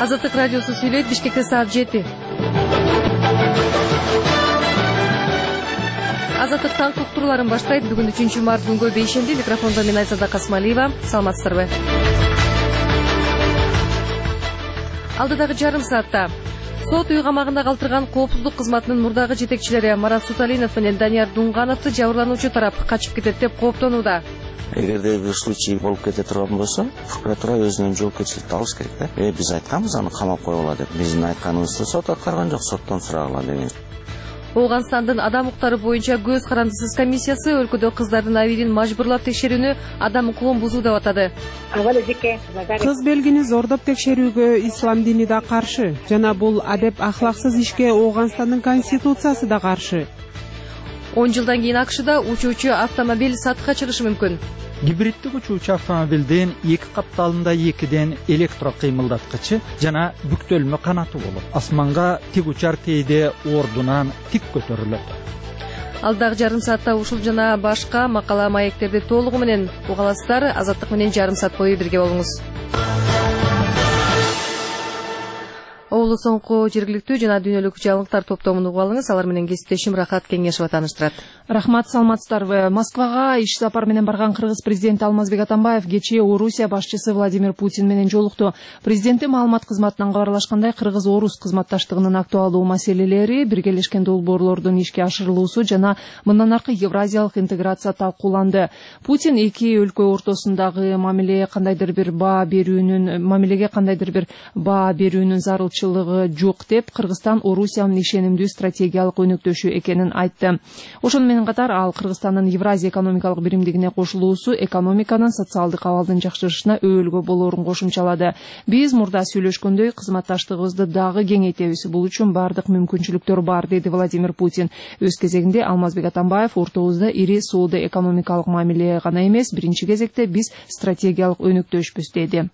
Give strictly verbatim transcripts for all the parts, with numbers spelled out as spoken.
Азаттык радиосу сүйлөйт. Бишкекте саат жети. Азаттык танк уктурууларын баштайт. Бүгүн үчүнчү март күнгө бейшемби. Микрофондо мен Айзада Касмалиева. Саламатсыздарбы? Алдыдагы жарым саатта сот үй камагында калтырган коопсуздук кызматынын мурдагы жетекчилери Марат Суталинов менен Данияр Дунгановду жабырлануучу тарап качып кетет деп кооптонууда. Эгерде бир случай болуп кете турган болсо, прокуратура өзүнүн жоопкерчиликти алыш керек да. Э биз айтканбыз аны камап коюла деп. Биздин айтканыбызды сот аткарган жок, соттон сурагыла деген. Оогунстандын адам укуктары боюнча көз карандысыз комиссиясы өлкөдө кыздардын абийин мажбурлап текшерүүнү адам укугун бузуу деп атады. Кыз белгини зордоп текшерүүгө ислам дини да каршы, жана бул адеп ахлаксыз ишке Оогунстандын конституциясы да каршы. он жылдан кийин АКШда учуучу автомобиль сатыкка чыгышы мүмкүн. Гибриддик учуучу автомобилдин эки капталында экиден электро кыймылдаткычы жана бүктөлмө канаты болот. Асманга тик учар тийде ордунан тик көтөрүлөт. Алдагы жарым саатта ушул жана башка макала маектерди толугу менен уга аласыздар. Азаттык менен жарым саат бою бирге болуңуз. Оолу соңку жергиликтүү жана дүйнөлүк жаңылыктар топтомун угуп алыңыз. Алар менен кесиптешим Рахат Кеңешова тааныштырат. Рахмат, саламатсыздарбы? Москвага иш сапар менен барган кыргыз президенти Алмазбек Атамбаев кечээ Орусия башчысы Владимир Путин менен жолукту. Президенти маалымат кызматынан кабарлашкандай, кыргыз-орус кызматташтыгынын актуалдуу маселелери, биргелешкен долбоорлордун ишке ашырылуусу жана мындан аркы евразиялык интеграция талкууланды. Путин эки өлкө ортосундагы мамиле кандайдыр бир баа берүүнүн мамилеге кандайдыр бир баа берүүнүн зарылчылыгы жок деп, Кыргызстан Орусиянын ишенимдүү стратегиялык өнөктөшү экенин айтты. Ошону менен катар ал Кыргызстандын Евразия экономикалык биримдигине кошулуусу экономиканын социалдык абалдын жакшырышына өөлгө болоорун кошумчалады. Биз мурда сүйлөшкөндөй кызматташтыгыбызды дагы кеңейтебиз. Бул үчүн бардык мүмкүнчүлүктөр бар, деди Владимир Путин. Өз кезегинде Алмазбек Атамбаев ортобузда ири соода экономикалык мамиле гана эмес, биринчи кезекте биз стратегиялык өнөктөшпүз, деди.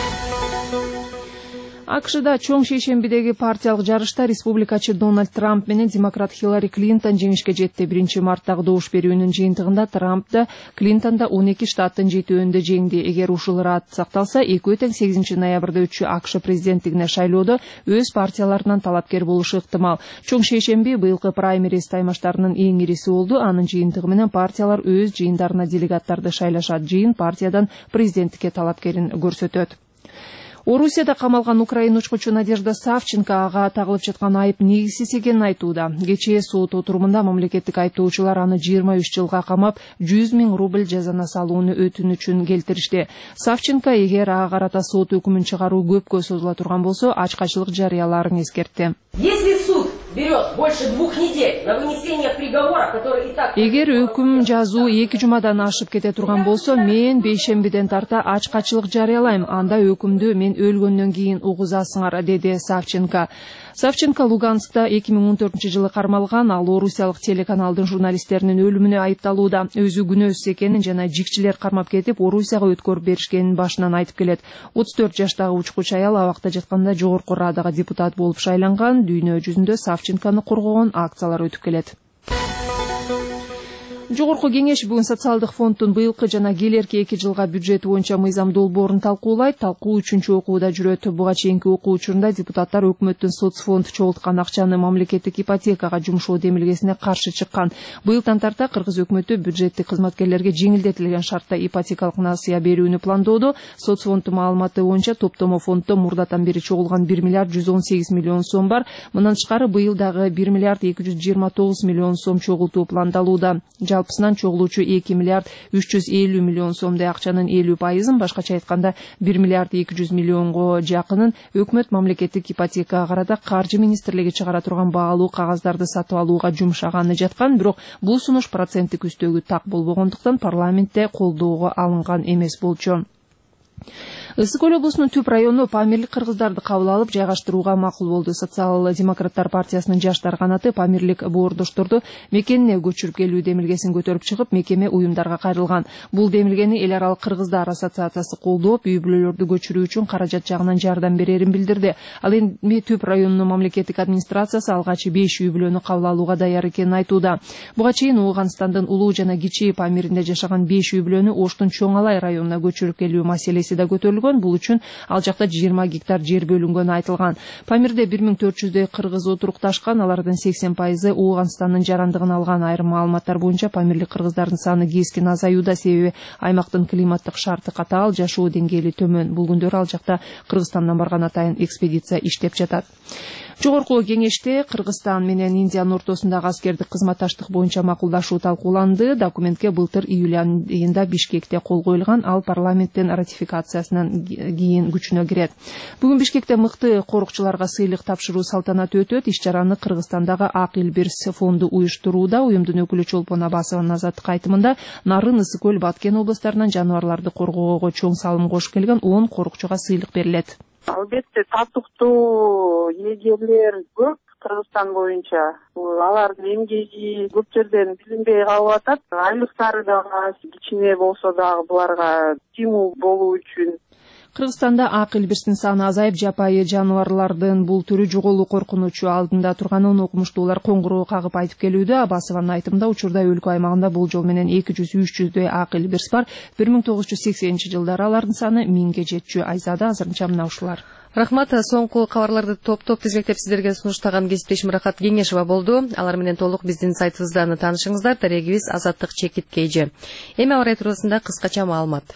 АКШда чоң шейшембидеги партиялык жарышта республикачы Дональд Трамп менен демократ Хиллари Клинтон жеңишке жетти. биринчи марттагы добуш берүүнүн жыйынтыгында Трамп да, Клинтон да он эки штаттын жетөөндө жеңди. Эгер ушул ырат сакталса, экөө тең сегизинчи ноябрда өтчү АКШ президенттигине шайлоодо өз партияларынан талапкер болушу ыктымал. Чоң шейшемби быйылкы праймериз таймаштарынын эң ириси болду. Анын жыйынтыгы менен партиялар өз жыйындарына делегаттарды шайлашат. Жыйын партиядан президенттикке талапкерин көрсөтөт. Орусияда камалган украин учкучу Надежда Савченко ага тагылып жаткан айып негизсиз экенин айтууда. Кечээ сот отурумунда мамлекеттик айыптоочулар аны жыйырма үч жылга камап, жүз миң рубль жазана салууну өтүнүчүн келтиришти. Савченко эгер ага карата сот өкүмүн чыгаруу көпкө созула турган болсо, ачкачылык жарыяларын эскертти. Если суд берет больше двух недель на вынесение приговора, который и так... Эгер өкүм жазуу эки жумадан ашып кете турган болсо, мен бейшембиден тарта ачкачылык жарыялайм. Анда өкүмдү мен өлгөндөн кийин угузасыңар, деди Савченко. Савченко Луганскта эки миң он төртүнчү жылы кармалган. Ал орусиялык телеканалдын журналисттеринин өлүмүнө айыпталууда. Өзү күнөөсүз экенин жана жикчилер кармап кетип, Орусияга өткөрүп беришкенин башынан айтып келет. отуз төрт жаштагы учкуч аял абакта жатканда жогорку Радага депутат болуп шайланган. Дүйнө жүзүндө Савченкону коргогон акциялар өтүп келет. Жогорку кеңеш бүгүн социалдык фонддун быйылкы жана келерки эки жылга бюджети боюнча мыйзам долбоорун талкуулайт. Талкуу үчүнчү окууда жүрөт. Буга чейинки окуу учурунда депутаттар өкмөттүн соцфонд чогулткан акчаны мамлекеттик ипотекага жумшоо демилгесине каршы чыккан. Быйылдан тарта кыргыз өкмөтү бюджеттик кызматкерлерге жеңилдетилген шартта ипотекалык насыя берүүнү пландоодо. Соцфонддун маалыматы боюнча топтомо фонддо мурдатан бери чогулган бир миллиард жүз он сегиз миллион сом бар. Мындан тышкары быйыл дагы бир миллиард эки жүз жыйырма тогуз миллион сом чогултуу пландалууда. Жалпысынан чогулуучу эки миллиард үч жүз элүү миллион сомдой акчанын элүү пайызын, башкача айтканда бир миллиард эки жүз миллионго жакынын өкмөт мамлекеттик ипотекага карата каржы министрлиги чыгара турган баалуу кагаздарды сатып алууга жумшаганы жаткан. Бирок бул сунуш проценттик үстөгү так болбогондуктан парламентте колдоого алынган эмес болчу. Ысык көл облусунун түп району Памирлик кыргыздарды кабыл алып жайгаштырууга макул болду. Социал-демократтар партиясынын жаштар канаты Памирлик боордошторду мекенине көчүрүп келүү демилгесин көтөрүп чыгып, мекеме уюмдарга кайрылган. Бул демилгени эл аралык кыргыздар ассоциациясы колдоп, үй бүлөлөрдү көчүрүү үчүн каражат жагынан жардам берерин билдирди. Ал эми түп районунун мамлекеттик администрациясы алгачы беш үй бүлөнү кабыл алууга даяр экенин айтууда. Буга чейин Оогунстандын Улуу жана Кичи Памиринде жашаган беш үй бүлөнү Оштун Чоң Алай районуна көчүрүп келүү маселеси да көтөрүлгөн. көрсөтүлгөн. Бул үчүн ал жакта жыйырма гектар жер бөлүнгөнү айтылган. Памирде бир миң төрт жүздөй кыргыз отурукташкан, алардын сексен пайызы Ооганстандын жарандыгын алган. Айрым маалыматтар боюнча памирлик кыргыздардын саны кескин азаюуда, себеби аймактын климаттык шарты катаал, жашоо деңгээли төмөн. Бул күндөр ал жакта Кыргызстандан барган атайын экспедиция иштеп жатат. Жогорку кеңеште Кыргызстан менен Индиянын ортосундагы аскердик кызматташтык боюнча макулдашуу талкууланды. Документке былтыр июль айында Бишкекте кол коюлган, ал парламенттин ратификациясынан кийин күчүнө кирет. Бүгүн Бишкекте мыкты корукчуларга сыйлык тапшыруу салтанаты өтөт. Иш-чараны Кыргызстандагы Ак Илбирс фонду уюштурууда. Уюмдун өкүлү Чолпон Абасованын азаттык айтымында Нарын, Ысык көл, Баткен областарынан жаныбарларды коргоого чоң салым кошуп келген он корукчуга сыйлык берилет. Албетте татыктуу эгерлер көп Кыргызстан боюнча. Алардын эмгеги көп жерден билинбей калып атат. Айлыктары дагы кичине болсо дагы буларга стимул болуу үчүн. Кыргызстанда Ак Илбирстин саны азайып, жапайы жаныбарлардын бул түрү жоголуу коркунучу алдында турганын окумуштуулар коңгуроо кагып айтып келүүдө. Абасованын айтымында учурда өлкө аймагында болжол менен эки жүз үч жүздөй Ак Илбирс бар. бир миң тогуз жүз сексенинчи жылдары алардын саны миңге жетчү. Айзада азырынча мына ушулар. Рахмат. Соңку кабарларды топ-топ тизмектеп сиздерге сунуштаган кесиптешим Рахат Кеңешова болду. Алар менен толук биздин сайтыбыздан таанышыңыздар. Дарегибиз Азаттык Чекит Кейжи. Эми аба ырайы туурасында кыскача маалымат.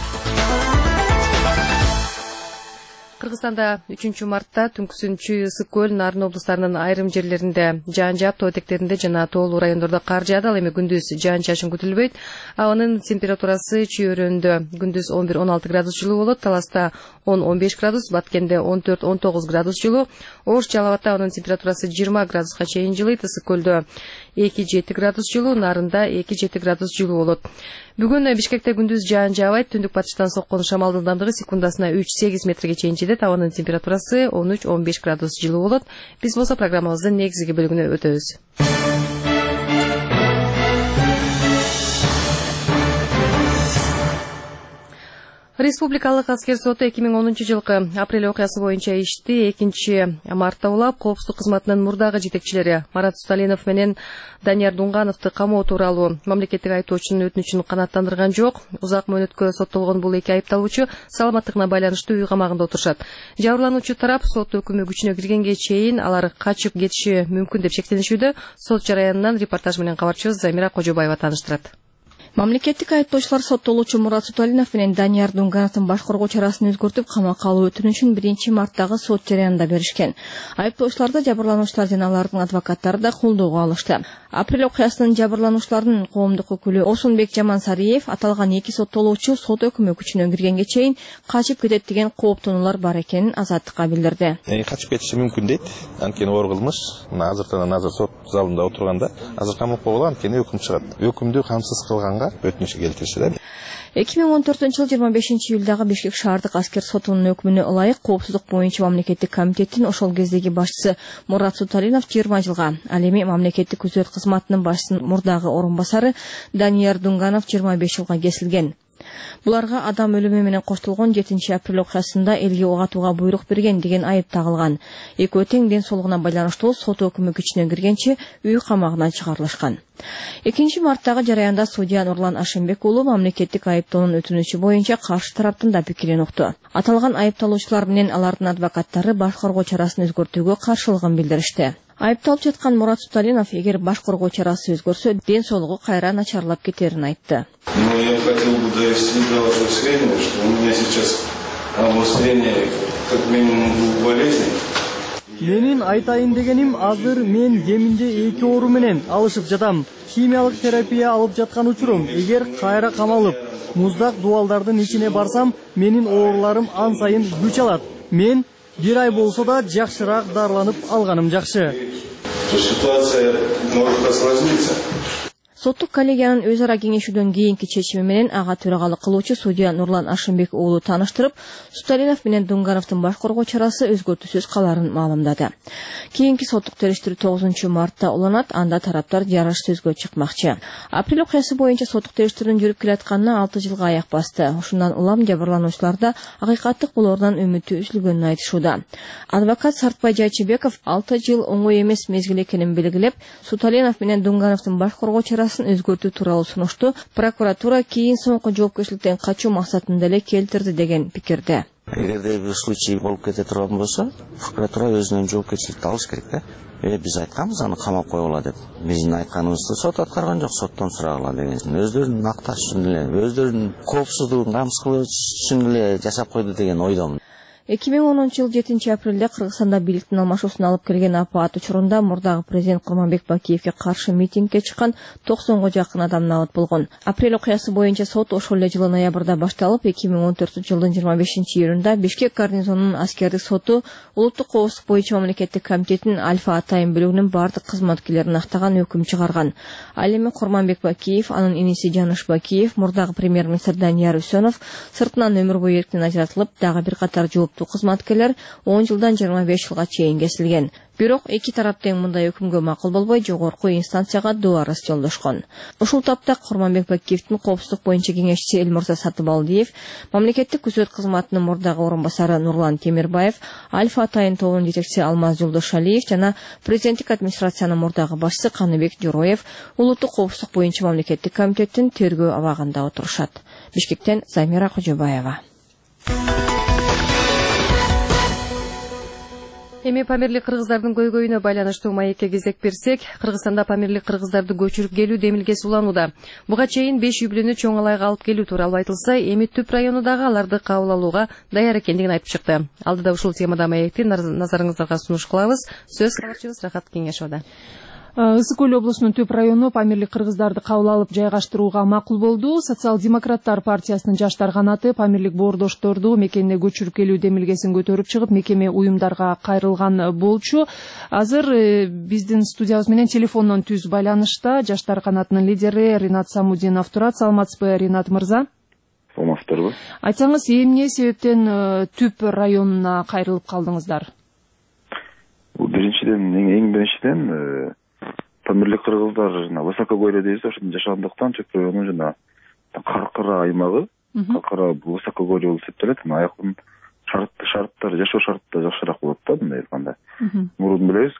Кыргызстанда үчүнчү мартта түнкүсүнчү Ысык көл, Нарын облустарынын айрым жерлеринде жаан жаап, тоо этектеринде жана тоолуу райондордо кар жаады. Ал эми күндүз жаан-чачын күтүлбөйт. Абанын температурасы чөйрөндө күндүз он бир он алты градус жылуу болот, Таласта он он беш градус, Баткенде он төрт он тогуз градус жылуу, Ош Жалал Абадта анын температурасы жыйырма градуска чейин жылыйт, Ысык көлдө эки жети градус жылуу, Нарында эки жети градус жылуу болот. Бүгүн Бишкекте күндүз жаан жаабайт, түндүк батыштан соккон шамалдын ылдамдыгы секундасына үч сегиз метрге чейин жетет, абанын температурасы он үч он беш градус жылуу болот. Биз болсо программабыздын негизги бөлүгүнө өтөбүз. Республикалык аскер соту эки миң онунчу жылкы апрель окуясы боюнча ишти экинчи мартта улап, коопсуздук кызматынын мурдагы жетекчилери Марат Суталинов менен Данияр Дунгановду камоо тууралуу мамлекеттик айыптоочунун өтүнүчүн канааттандырган жок. Узак мөөнөткө соттолгон бул эки айыпталуучу саламаттыгына байланыштуу үй камагында отурушат. Жабырлануучу тарап сот өкүмү күчүнө киргенге чейин алар качып кетиши мүмкүн деп шектенишүүдө. Сот жараянынан репортаж менен кабарчыбыз Замира Кожобаева тааныштырат. Мамлекеттик айыптоочулар соттолуучу Мурат Суталинов менен Данияр Дунгановдун баш коргоо чарасын өзгөртүп, камакка алуу өтүнүчүн биринчи марттагы сот жарыянында беришкен. Айыптоочуларды жабырлануучулар жана алардын адвокаттары да колдоого алышты. Апрель окуясынын жабырлануучуларынын коомдук өкүлү Осунбек Жамансариев аталган эки соттолуучу сот өкүмү күчүнө киргенге чейин качып кетет деген кооптонуулар бар экенин азаттыкка билдирди. Качып кетиши мүмкүн дейт. Анткени оор кылмыш мына азыртан азыр сот залында отурганда азыр камакка болгон, анткени өкүм чыгат. Өкүмдү камсыз кылганга өтүнүш келтиришти да. эки миң он төртүнчү жыл жыйырма бешинчи июлдагы Бишкек шаардык аскер сотунун өкүмүнө ылайык коопсуздук боюнча мамлекеттик комитеттин ошол кездеги башчысы Мурат Суталинов жыйырма жылга, ал эми мамлекеттик күзөт кызматынын башчысынын мурдагы орун басары Данияр Дунганов жыйырма беш жылга кесилген. Буларга адам өлүмү менен коштолгон жетинчи апрель окуясында элге ок атууга буйрук берген деген айып тагылган. Экөө тең ден соолугуна байланыштуу сот өкүмү күчүнө киргенче үй камагынан чыгарылышкан. экинчи марттагы жараянда судья Нурлан Ашимбек уулу мамлекеттик айыптоонун өтүнүчү боюнча каршы тараптын да пикирин укту. Аталган айыпталуучулар менен алардын адвокаттары баш коргоо чарасын өзгөртүүгө каршылыгын билдиришти. Айыпталып жаткан Мурат Суталинов эгер баш коргоо чарасы өзгөрсө, ден соолугу кайра начарлап кетерин айтты. Но я хотел бы довести до вашего сведения, что у меня сейчас обострение как минимум двух болезней. Менин айтайын дегеним, азыр мен кеминде эки оору менен алышып жатам. Химиялык терапия алып жаткан учурум, эгер кайра камалып, муздак дубалдардын ичине барсам, менин ооруларым ан сайын күч алат. Мен бир ай болсо да жакшыраак дарыланып алганым жакшы. Ситуация может осложниться. Соттук коллегиянын өз ара кеңешүүдөн кийинки чечими менен ага төрагалык кылуучу судья Нурлан Ашимбек уулу тааныштырып, Суталинов менен Дунгановдун баш коргоо чарасы өзгөртүүсүз каларын маалымдады. Кийинки соттук териштирүү тогузунчу мартта уланат, анда тараптар жарыш сөзгө чыкмакчы. Апрель окуясы боюнча соттук териштирүүнүн жүрүп келатканына алты жылга аяк басты. Ушундан улам жабырлануучуларда акыйкаттык болоорунан үмүтү үзүлгөнүн айтышууда. Адвокат Сартбай Жайчыбеков алты жыл оңой эмес мезгил экенин белгилеп, Суталинов менен Дунгановдун баш коргоо чарасы кодексын өзгөртүү тууралуу сунушту прокуратура кийин соңку жоопкерчиликтен качуу максатында эле келтирди деген пикирде. Эгерде бир случай болуп кете турган болсо, прокуратура өзүнүн жоопкерчиликти алыш керек да. Э биз айтканбыз аны камап койгула деп. Биздин айтканыбызды сот аткарган жок, соттон сурагыла деген. Өздөрүнүн акташ үчүн эле, өздөрүнүн коопсуздугун камсыз кылыш үчүн эле жашап койду деген ойдомун. эки миң онунчу жыл жетинчи апрелде Кыргызстанда бийликтин алмашуусуна алып келген апаат учурунда мурдагы президент Курманбек Бакиевге каршы митингге чыккан токсонго жакын адам набыт болгон. Апрель окуясы боюнча сот ошол эле жылы ноябрда башталып, эки миң он төртүнчү жылдын жыйырма бешинчи июнунда Бишкек гарнизонунун аскердик соту улуттук коопсуздук боюнча мамлекеттик комитеттин Альфа Атайын бөлүгүнүн бардык кызматкерлерин актаган өкүм чыгарган. Ал эми Курманбек Бакиев, анын иниси Жаныш Бакиев, мурдагы премьер-министр Данияр Үсөнов сыртынан өмүр бою эрктен ажыратылып, дагы бир катар жооптуу кызматкерлер он жылдан жыйырма беш жылга чейин кесилген. Бирок эки тарап тең мындай өкүмгө макул болбой, жогорку инстанцияга доо арыз жолдошкон. Ушул тапта Курманбек Бакиевдин коопсуздук боюнча кеңешчиси Элмурза Сатыбалдиев, мамлекеттик күзөт кызматынын мурдагы орун басары Нурлан Темирбаев, Альфа Атайын тобунун жетекчиси Алмаз Жолдошалиев жана президенттик администрациянын мурдагы башчысы Каныбек Жороев улуттук коопсуздук боюнча мамлекеттик комитеттин тергөө абагында отурушат. Бишкектен Замира Кожобаева. Эми памирлик кыргыздардын көйгөйүнө байланыштуу маекке кезек берсек, Кыргызстанда памирлик кыргыздарды көчүрүп келүү демилгеси уланууда. Буга чейин беш үй бүлөнү чоң алайга алып келүү тууралуу айтылса, эми Түп районундагы аларды кабыл алууга даяр экендигин айтып чыкты. Алдыда ушул темада маекти назарыңыздарга сунуш кылабыз. Сөз кабарчыбыз Рахат Кеңешовдо. Ысык Көл облусунун Түп району памирлик кыргыздарды кабыл алып жайгаштырууга макул болду. Социал-демократтар партиясынын жаштар канаты памирлик боордошторду мекенине көчүрүп келүү демилгесин көтөрүп чыгып, мекеме уюмдарга кайрылган болчу. Азыр биздин студиябыз менен телефондон түз байланышта жаштар канатынын лидери Ринат Самудинов турат. Саламатсызбы, Ринат мырза? Саламатсыздарбы. Айтсаңыз, эмне себептен Түп районуна кайрылып калдыңыздар? Биринчиден, эң биринчиден памирлик кыргыздар жана высокогорье дейбиз, ошондо жашагандыктан Түп району жана Каркыра аймагы, Каркыра высокогорье болуп эсептелет. Аякын шарттар, жашоо шарттары жакшыраак болот да, мындай айтканда. Мурун билебиз,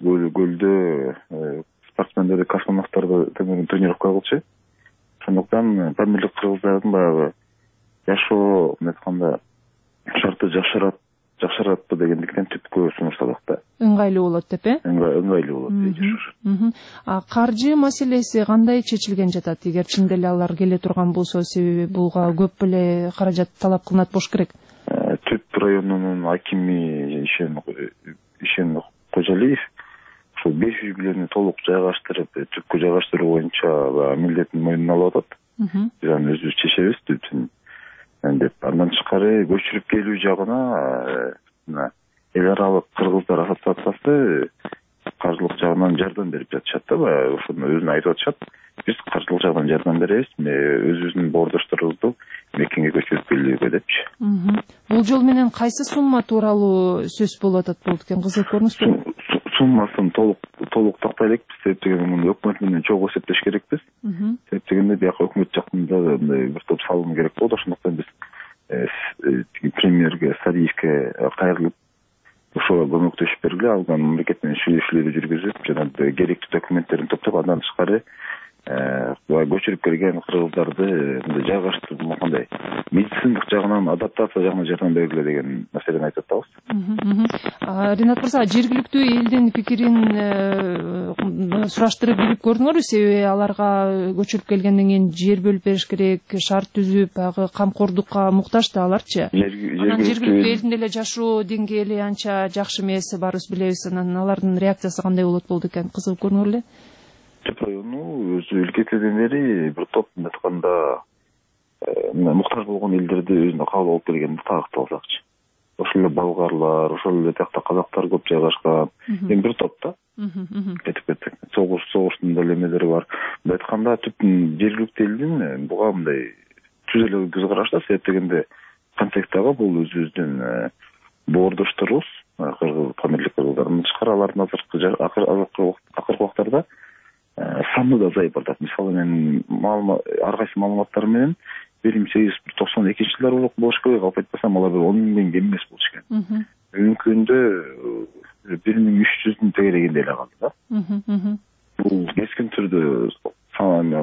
көлдө спортсмендер, космонавттарды тренировка кылчу. Ошондуктан памирлик кыргыздардын баягы жашоо айтканда шарты жакшырат жакшыратпы дегендиктен Түпкө сунуштадык да. Ыңгайлуу болот деп, э? Ыңгайлуу болот. А каржы маселеси кандай чечилген жатат? Эгер чын деле алар келе турган болсо, себеби буга көп эле каражат талап кылынат болуш керек. Түп районунун акими Ишен Кожалиев ушул беш үй бүлөнү толук жайгаштырып, Түпкө жайгаштыруу боюнча милдетин мойнуна алып атат. Биз аны өзүбүз чечебиз Түптүн деп. Андан тышкары көчүрүп келүү жагына эл аралык кыргыздар ассоциациясы каржылык жагынан жардам берип жатышат да, ошону өзүнө айтып атышат. Биз каржылык жагынан жардам беребиз, өзүбүздүн боордошторубузду мекенге көчүрүп келүүгө депчи. Бул жол менен кайсы сумма тууралуу сөз болуп атат болду экен, кызык көрүнүштү? Суммасын толук толук тактай элекпиз, себеп дегенде муну өкмөт менен чогуу эсептеш керекпиз. Себеп дегенде бияка өкмөт жактында бир топ салым керек болду. Ошондуктан биз премьерге Сариевке кайрылып, ошого көмөктөшүп бергиле, алган мамлекет менен сүйлөшүүлөрдү жүргүзүп, жана керектүү документтерин топтоп, андан тышкары көчүрүп келген кыргыздарды жайгаштырып, кандай медициндик жагынан, адаптация жагынан жардам бергиле деген маселени айтып атабыз. Ринат мырза, жергиликтүү элдин пикирин сураштырып билип көрдүңөрбү? Себеби аларга көчүрүп келгенден кийин жер бөлүп бериш керек, шарт түзүп, баягы камкордукка муктаж да аларчы. Анан жергиликтүү элдин деле жашоо деңгээли анча жакшы эмес, баарыбыз билебиз. Анан алардын реакциясы кандай болот болду экен, кызыгып көрүңөр эле. Түп району өзү илгертүүдөн бери бир топ айтканда муктаж болгон элдерди өзүнө кабыл алып келген тагыктап алсакчы. Ошол эле болгарлар, ошол эле тиякта казактар көп жайгашкан. Эми бир топ да. Кетип кеттик. Согуш, согуштун деле эмелери бар. Мындай айтканда Түптүн жергиликтүү элдин буга мындай түз эле көз карашта, себеп дегенде контекстага бул өзүбүздүн боордошторубуз, памирлик кыргыздардан тышкары алардын азыркы убактарда саны да азайып барат. Мисалы мен ар кайсы маалыматтар менен бир миң сегиз жүз токсон экинчи жылдары болуш керек, алып айтпасам алар бир он миңден кем эмес болуш экен. Бүгүнкү күндө бир миң үч жүздүн тегерегинде эле калды да. Бул кескин түрдө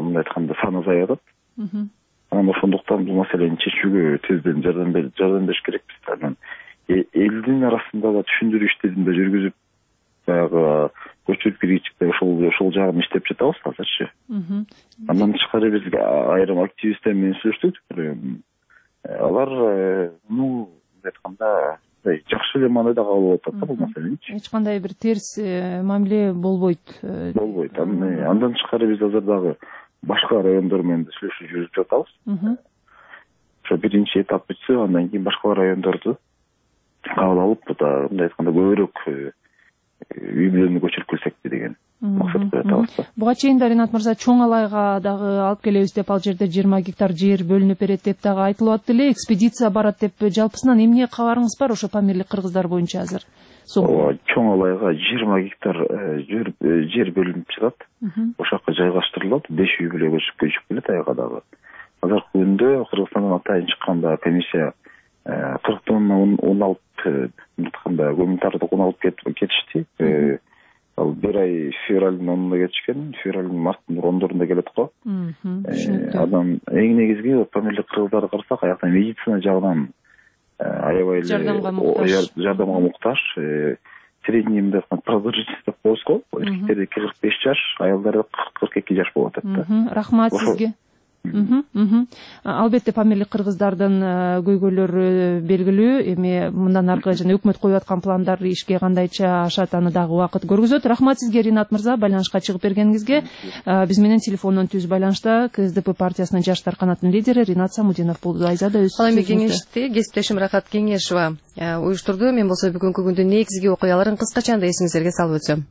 мындай айтканда саны азаят. Анан ошондуктан бул маселени чечүүгө тезден жардам жардам бериш керекпиз. Анан элдин арасында да түшүндүрүү иштерин да жүргүзүп, баягы көчүрүп киргичте ошол ошол жагын иштеп жатабыз азырчы. Андан тышкары биз айрым активисттер менен сүйлөштүк. Алар ну айтканда жакшы эле маанайда кабыл алып атат да бул маселени. Эч кандай бир терс мамиле болбойт. Болбойт. Андан тышкары биз азыр дагы башка райондор менен сүйлөшүү жүргүзүп жатабыз. Ошо биринчи этап бүтсө, андан кийин башка райондорду кабыл алып, мындай айтканда көбүрөөк үй бүлөнү көчүрүп келсекпи деген максат коюп. Буга чейин да Ринат мырза чоң алайга дагы алып келебиз деп, ал жерде жыйырма гектар жер бөлүнүп берет деп дагы айтылып атты эле, экспедиция барат деп. Жалпысынан эмне кабарыңыз бар ошо Памирлик кыргыздар боюнча азыр? Чоң алайга жыйырма гектар жер бөлүнүп жатат. Ошол жака жайгаштырылат, беш үй бүлө көчүп көчүп келет аяга дагы. Азыркы күндө Кыргызстандан атайын чыкканда комиссия кырк тонна он алып айтканда гуманитардык он алып кетишти. Ал бир ай февралдын онунда кетишкен, февралдын марттын ондорунда келет го. Анан эң негизги Памирлик кыргыздарды карасак, аякта медицина жагынан аябай эле жардамга муктаж. Средний мындай продолжительность деп коебуз го. Эркектерде кырк беш жаш, аялдарда кырк эки жаш болуп атат да. Рахмат сизге. Албетте Памирлик кыргыздардын көйгөйлөрү белгилүү. Эми мындан аркы жана өкмөт коюп аткан пландар ишке кандайча ашат, аны дагы убакыт көргөзөт. Рахмат сизге Ринат мырза, байланышка чыгып бергениңизге. Биз менен телефондон түз байланышта КСДП партиясынын жаштар канатынын лидери Ринат Самудинов болду. Айзада өз сөзүңүздө. Ал эми кеңешти кесиптешим Рахат Кеңешева уюштурду. Мен болсо бүгүнкү күндүн негизги окуяларын кыскача анда эсиңиздерге салып өтсөм.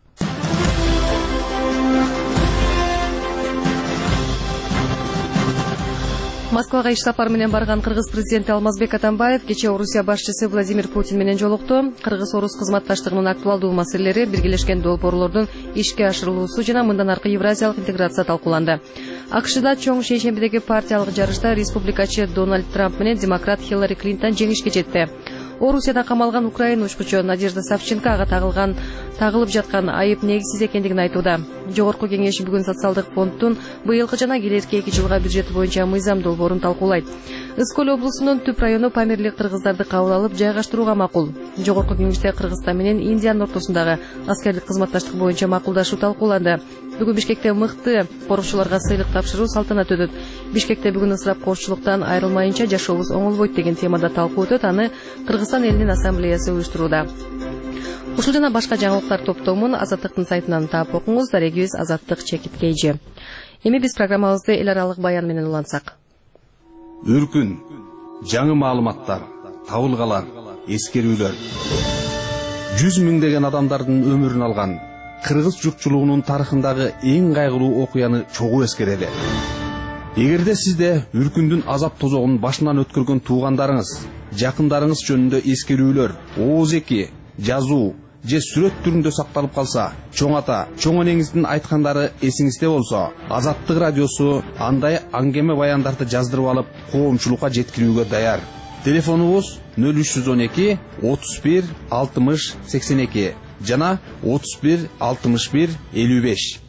Москвага иш сапар менен барган кыргыз президенти Алмазбек Атамбаев кечээ Орусия башчысы Владимир Путин менен жолукту. Кыргыз-орус кызматташтыгынын актуалдуу маселелери, биргелешкен долбоорлордун ишке ашырылуусу жана мындан аркы евразиялык интеграция талкууланды. АКШда чоң шейшембидеги партиялык жарышта республикачы Дональд Трамп менен демократ Хиллари Клинтон жеңишке жетти. Орусияда камалган Украина учкучу Надежда Савченко ага тагылган тагылып жаткан айып негизсиз экендигин айтууда. Жогорку кеңеш бүгүн социалдык фонддун быйылкы жана келерки эки жылга бюджети боюнча мыйзам долбоорун талкуулайт. Ысык-Көл облусунун Түп району Памирлик кыргыздарды кабыл алып жайгаштырууга макул. Жогорку кеңеште Кыргызстан менен Индиянын ортосундагы аскерлик кызматташтык боюнча макулдашуу талкууланды. Бүгүн Бишкекте мыкты корукчуларга сыйлык тапшыруу салтанаты өтөт. Бишкекте бүгүн ысырап коочулуктан айрылмайынча жашообуз оңолбойт деген темада талкуу өтөт. Аны Кыргызстан элинин ассамблеясы уюштурууда. Ушул жана башка жаңылыктар топтомун Азаттыктын сайтынан таап окуңуз. Дарегибиз Азаттык Чекиткейжи. Эми биз программабызды эл аралык баян менен улантсак. Өркүн, жаңы маалыматтар, табылгалар, эскерүүлөр. Жүз миңдеген адамдардын өмүрүн алган кыргыз журтчулугунун тарыхындагы эң кайгылуу окуяны чогуу эскерели. Эгерде сизде Үркүндүн азап тозогун башынан өткөргөн туугандарыңыз, жакындарыңыз жөнүндө эскерүүлөр, ооз-эки, жазуу же сүрөт түрүндө сакталып калса, чоң ата, чоң энеңиздин айткандары эсиңизде болсо, Азаттык радиосу андай аңгеме баяндарды жаздырып алып, коомчулукка жеткирүүгө даяр. Телефонубуз нөл үч жүз он эки отуз бир алтымыш сексен эки жана отуз бир алтымыш бир элүү беш.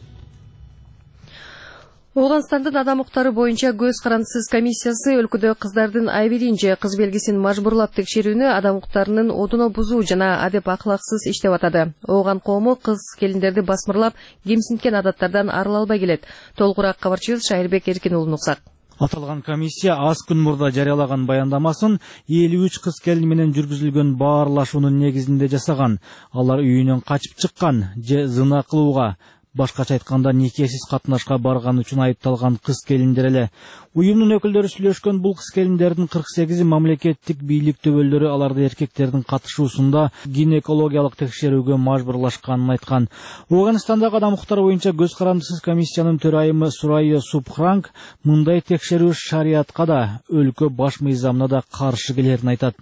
Ооганстандын адам укуктары боюнча көз карандысыз комиссиясы өлкөдө кыздардын айбидин же кыз белгисин мажбурлап текшерүүнү адам укуктарынын одуна бузуу жана адеп акылаксыз иш деп атады. Ооган коому кыз келиндерди басмырлап, кемсинткен адаттардан арыла албай келет. Толугураак кабарчыбыз Шайырбек Эркин уулун уксак. Аталган комиссия аз күн мурда жарыялаган баяндамасын элүү үч кыз келин менен жүргүзүлгөн баарлашуунун негизинде жасаган. Алар үйүнөн качып чыккан же зына кылууга, башкача айтканда никесиз катнашка барган үчүн айыпталган кыз келиндер эле. Уюмдун өкүлдөрү сүйлөшкөн бул кыз келиндердин кырк сегизи мамлекеттик бийлик төбөлдөрү аларды эркектердин катышуусунда гинекологиялык текшерүүгө мажбурлашканын айткан. Ооганстандагы адам укуктары боюнча көз карандысыз комиссиянын төрайымы Сурайя Субхранг мындай текшерүү шариятка да, өлкө баш мыйзамына да каршы келерин айтат.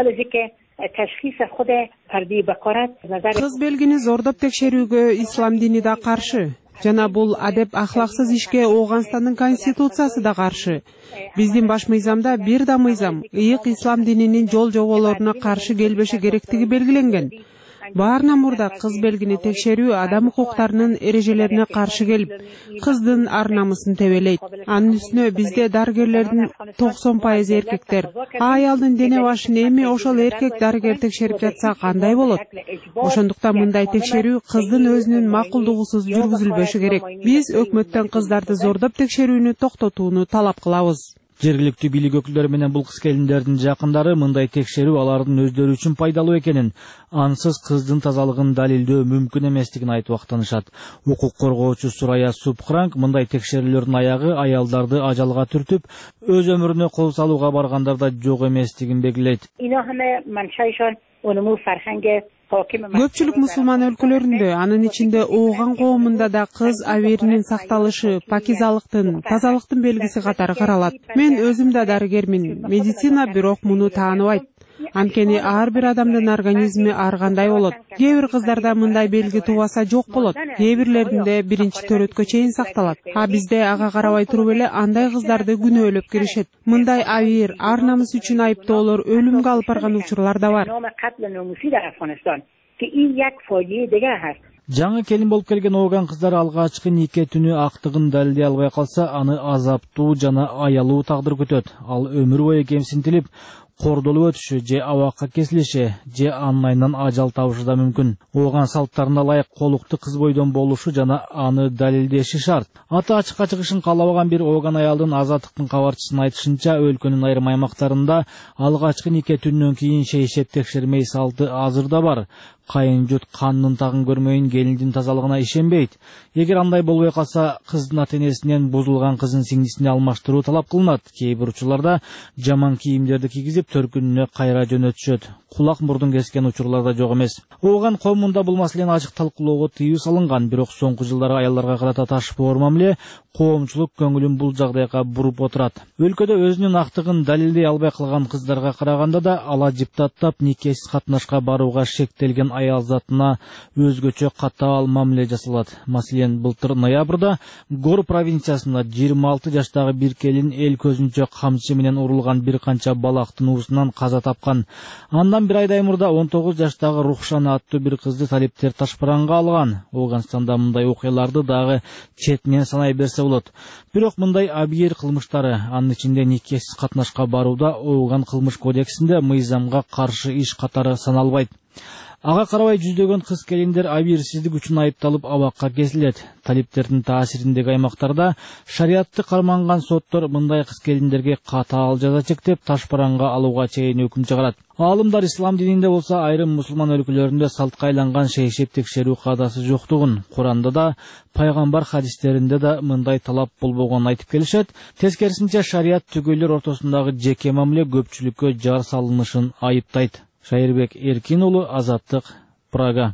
Кыз белгини зордоп текшерүүгө ислам дини да каршы. Жана бул адеп ахлаксыз ишке Ооганстандын конституциясы да каршы. Биздин баш мыйзамда бир да мыйзам ыйык ислам дининин жол жоболоруна каршы келбеши керектиги белгиленген. Баарынан мурда кыз белгини текшерүү адам укуктарынын эрежелерине каршы келип, кыздын ар намысын тебелейт. Анын үстүнө бизде дарыгерлердин токсон пайызы эркектер. Аялдын дене башын эми ошол эркек дарыгер текшерип жатса кандай болот? Ошондуктан мындай текшерүү кыздын өзүнүн макулдугусуз жүргүзүлбөшү керек. Биз өкмөттөн кыздарды зордоп текшерүүнү токтотууну талап кылабыз. Жергиликтүү бийлик өкүлдөрү менен бул кыз келиндердин жакындары мындай текшерүү алардын өздөрү үчүн пайдалуу экенин, ансыз кыздын тазалыгын далилдөө мүмкүн эместигин айтып актанышат. Укук коргоочу Сурая Субхранг мындай текшерүүлөрдүн аягы аялдарды ажалга түртүп, өз өмүрүнө кол салууга баргандарда жок эместигин белгилейт. Көпчүлүк мусулман өлкөлөрүндө, анын ичинде Ооган коомунда да кыз абийиринин сакталышы пакизалыктын, тазалыктын белгиси катары каралат. Мен өзүм да дарыгермин. Медицина бирок муну тааныбайт. Анткени ар бир адамдын организми ар кандай болот. Кээ бир кыздарда мындай белги тубаса жок болот. Кээ бирлеринде биринчи төрөткө чейин сакталат. А бизде ага карабай туруп эле андай кыздарды күнөөлөп киришет. Мындай абийир, ар намыс үчүн айыптоолор өлүмгө алып барган учурлар да бар. Жаңы келин болуп келген Ооган кыздар алгачкы нике түнү актыгын далилдей албай калса, аны азаптуу жана аялуу тагдыр күтөт. Ал өмүр бою кемсинтилип, кордолуп өтүшү же абакка кесилиши же анын айынан ажал табышы да мүмкүн. Ооган салттарына ылайык колукту кыз бойдон болушу жана аны далилдеши шарт. Аты ачыкка чыгышын каалабаган бир Ооган аялдын Азаттыктын кабарчысына айтышынча, өлкөнүн айрым аймактарында алгачкы нике түнүнөн кийин шейшеп текшермей салты азырда бар. Кайын жут канынын тагын көрмөйүн келиндин тазалыгына ишенбейт. Эгер андай болбой калса, кыздын ата-энесинен бузулган кызын сиңдисине алмаштыруу талап кылынат. Кээ бир учурларда жаман кийимдерди кийгизип төркүнүнө кайра жөнөтүшөт. Кулак мурдун кескен учурлар да жок эмес. Ооган коомунда бул маселени ачык талкуулоого тыюу салынган, бирок соңку жылдары аялдарга карата ташпоор мамиле коомчулук көңүлүн бул жагдайга буруп отурат. Өлкөдө өзүнүн актыгын далилдей албай калган кыздарга караганда да ала жыптаттап никесиз катнашка барууга шектелген аял затына өзгөчө катаал мамиле жасалат. Маселен, былтыр ноябрда Гор провинциясында жыйырма алты жаштагы бир келин эл көзүнчө камчы менен урулган бир канча балактын уусунан каза тапкан. Андан бир айдай мурда он тогуз жаштагы Рухшана аттуу бир кызды талиптер ташпаранга алган. Ооганстанда мындай окуяларды дагы четинен санай берсе болот. Бирок мындай абийир кылмыштары, анын ичинде никесиз катнашка барууда Ооган кылмыш кодексинде мыйзамга каршы иш катары саналбайт. Ага карабай жүздөгөн кыз келиндер абийирсиздик үчүн айыпталып абакка кесилет. Талиптердин таасириндеги аймактарда шариатты карманган соттор мындай кыз келиндерге катаал жаза чектеп, ташпаранга алууга чейин өкүм чыгарат. Аалымдар ислам дининде болсо айрым мусулман өлкөлөрүндө салтка айланган шейшеп текшерүү каадасы жоктугун, Куранда да, пайгамбар хадистеринде да мындай талап болбогонун айтып келишет. Тескерисинче шарият түгөйлөр ортосундагы жеке мамиле көпчүлүккө жар салынышын айыптайт. Шайырбек Эркин уулу, Азаттык, Прага.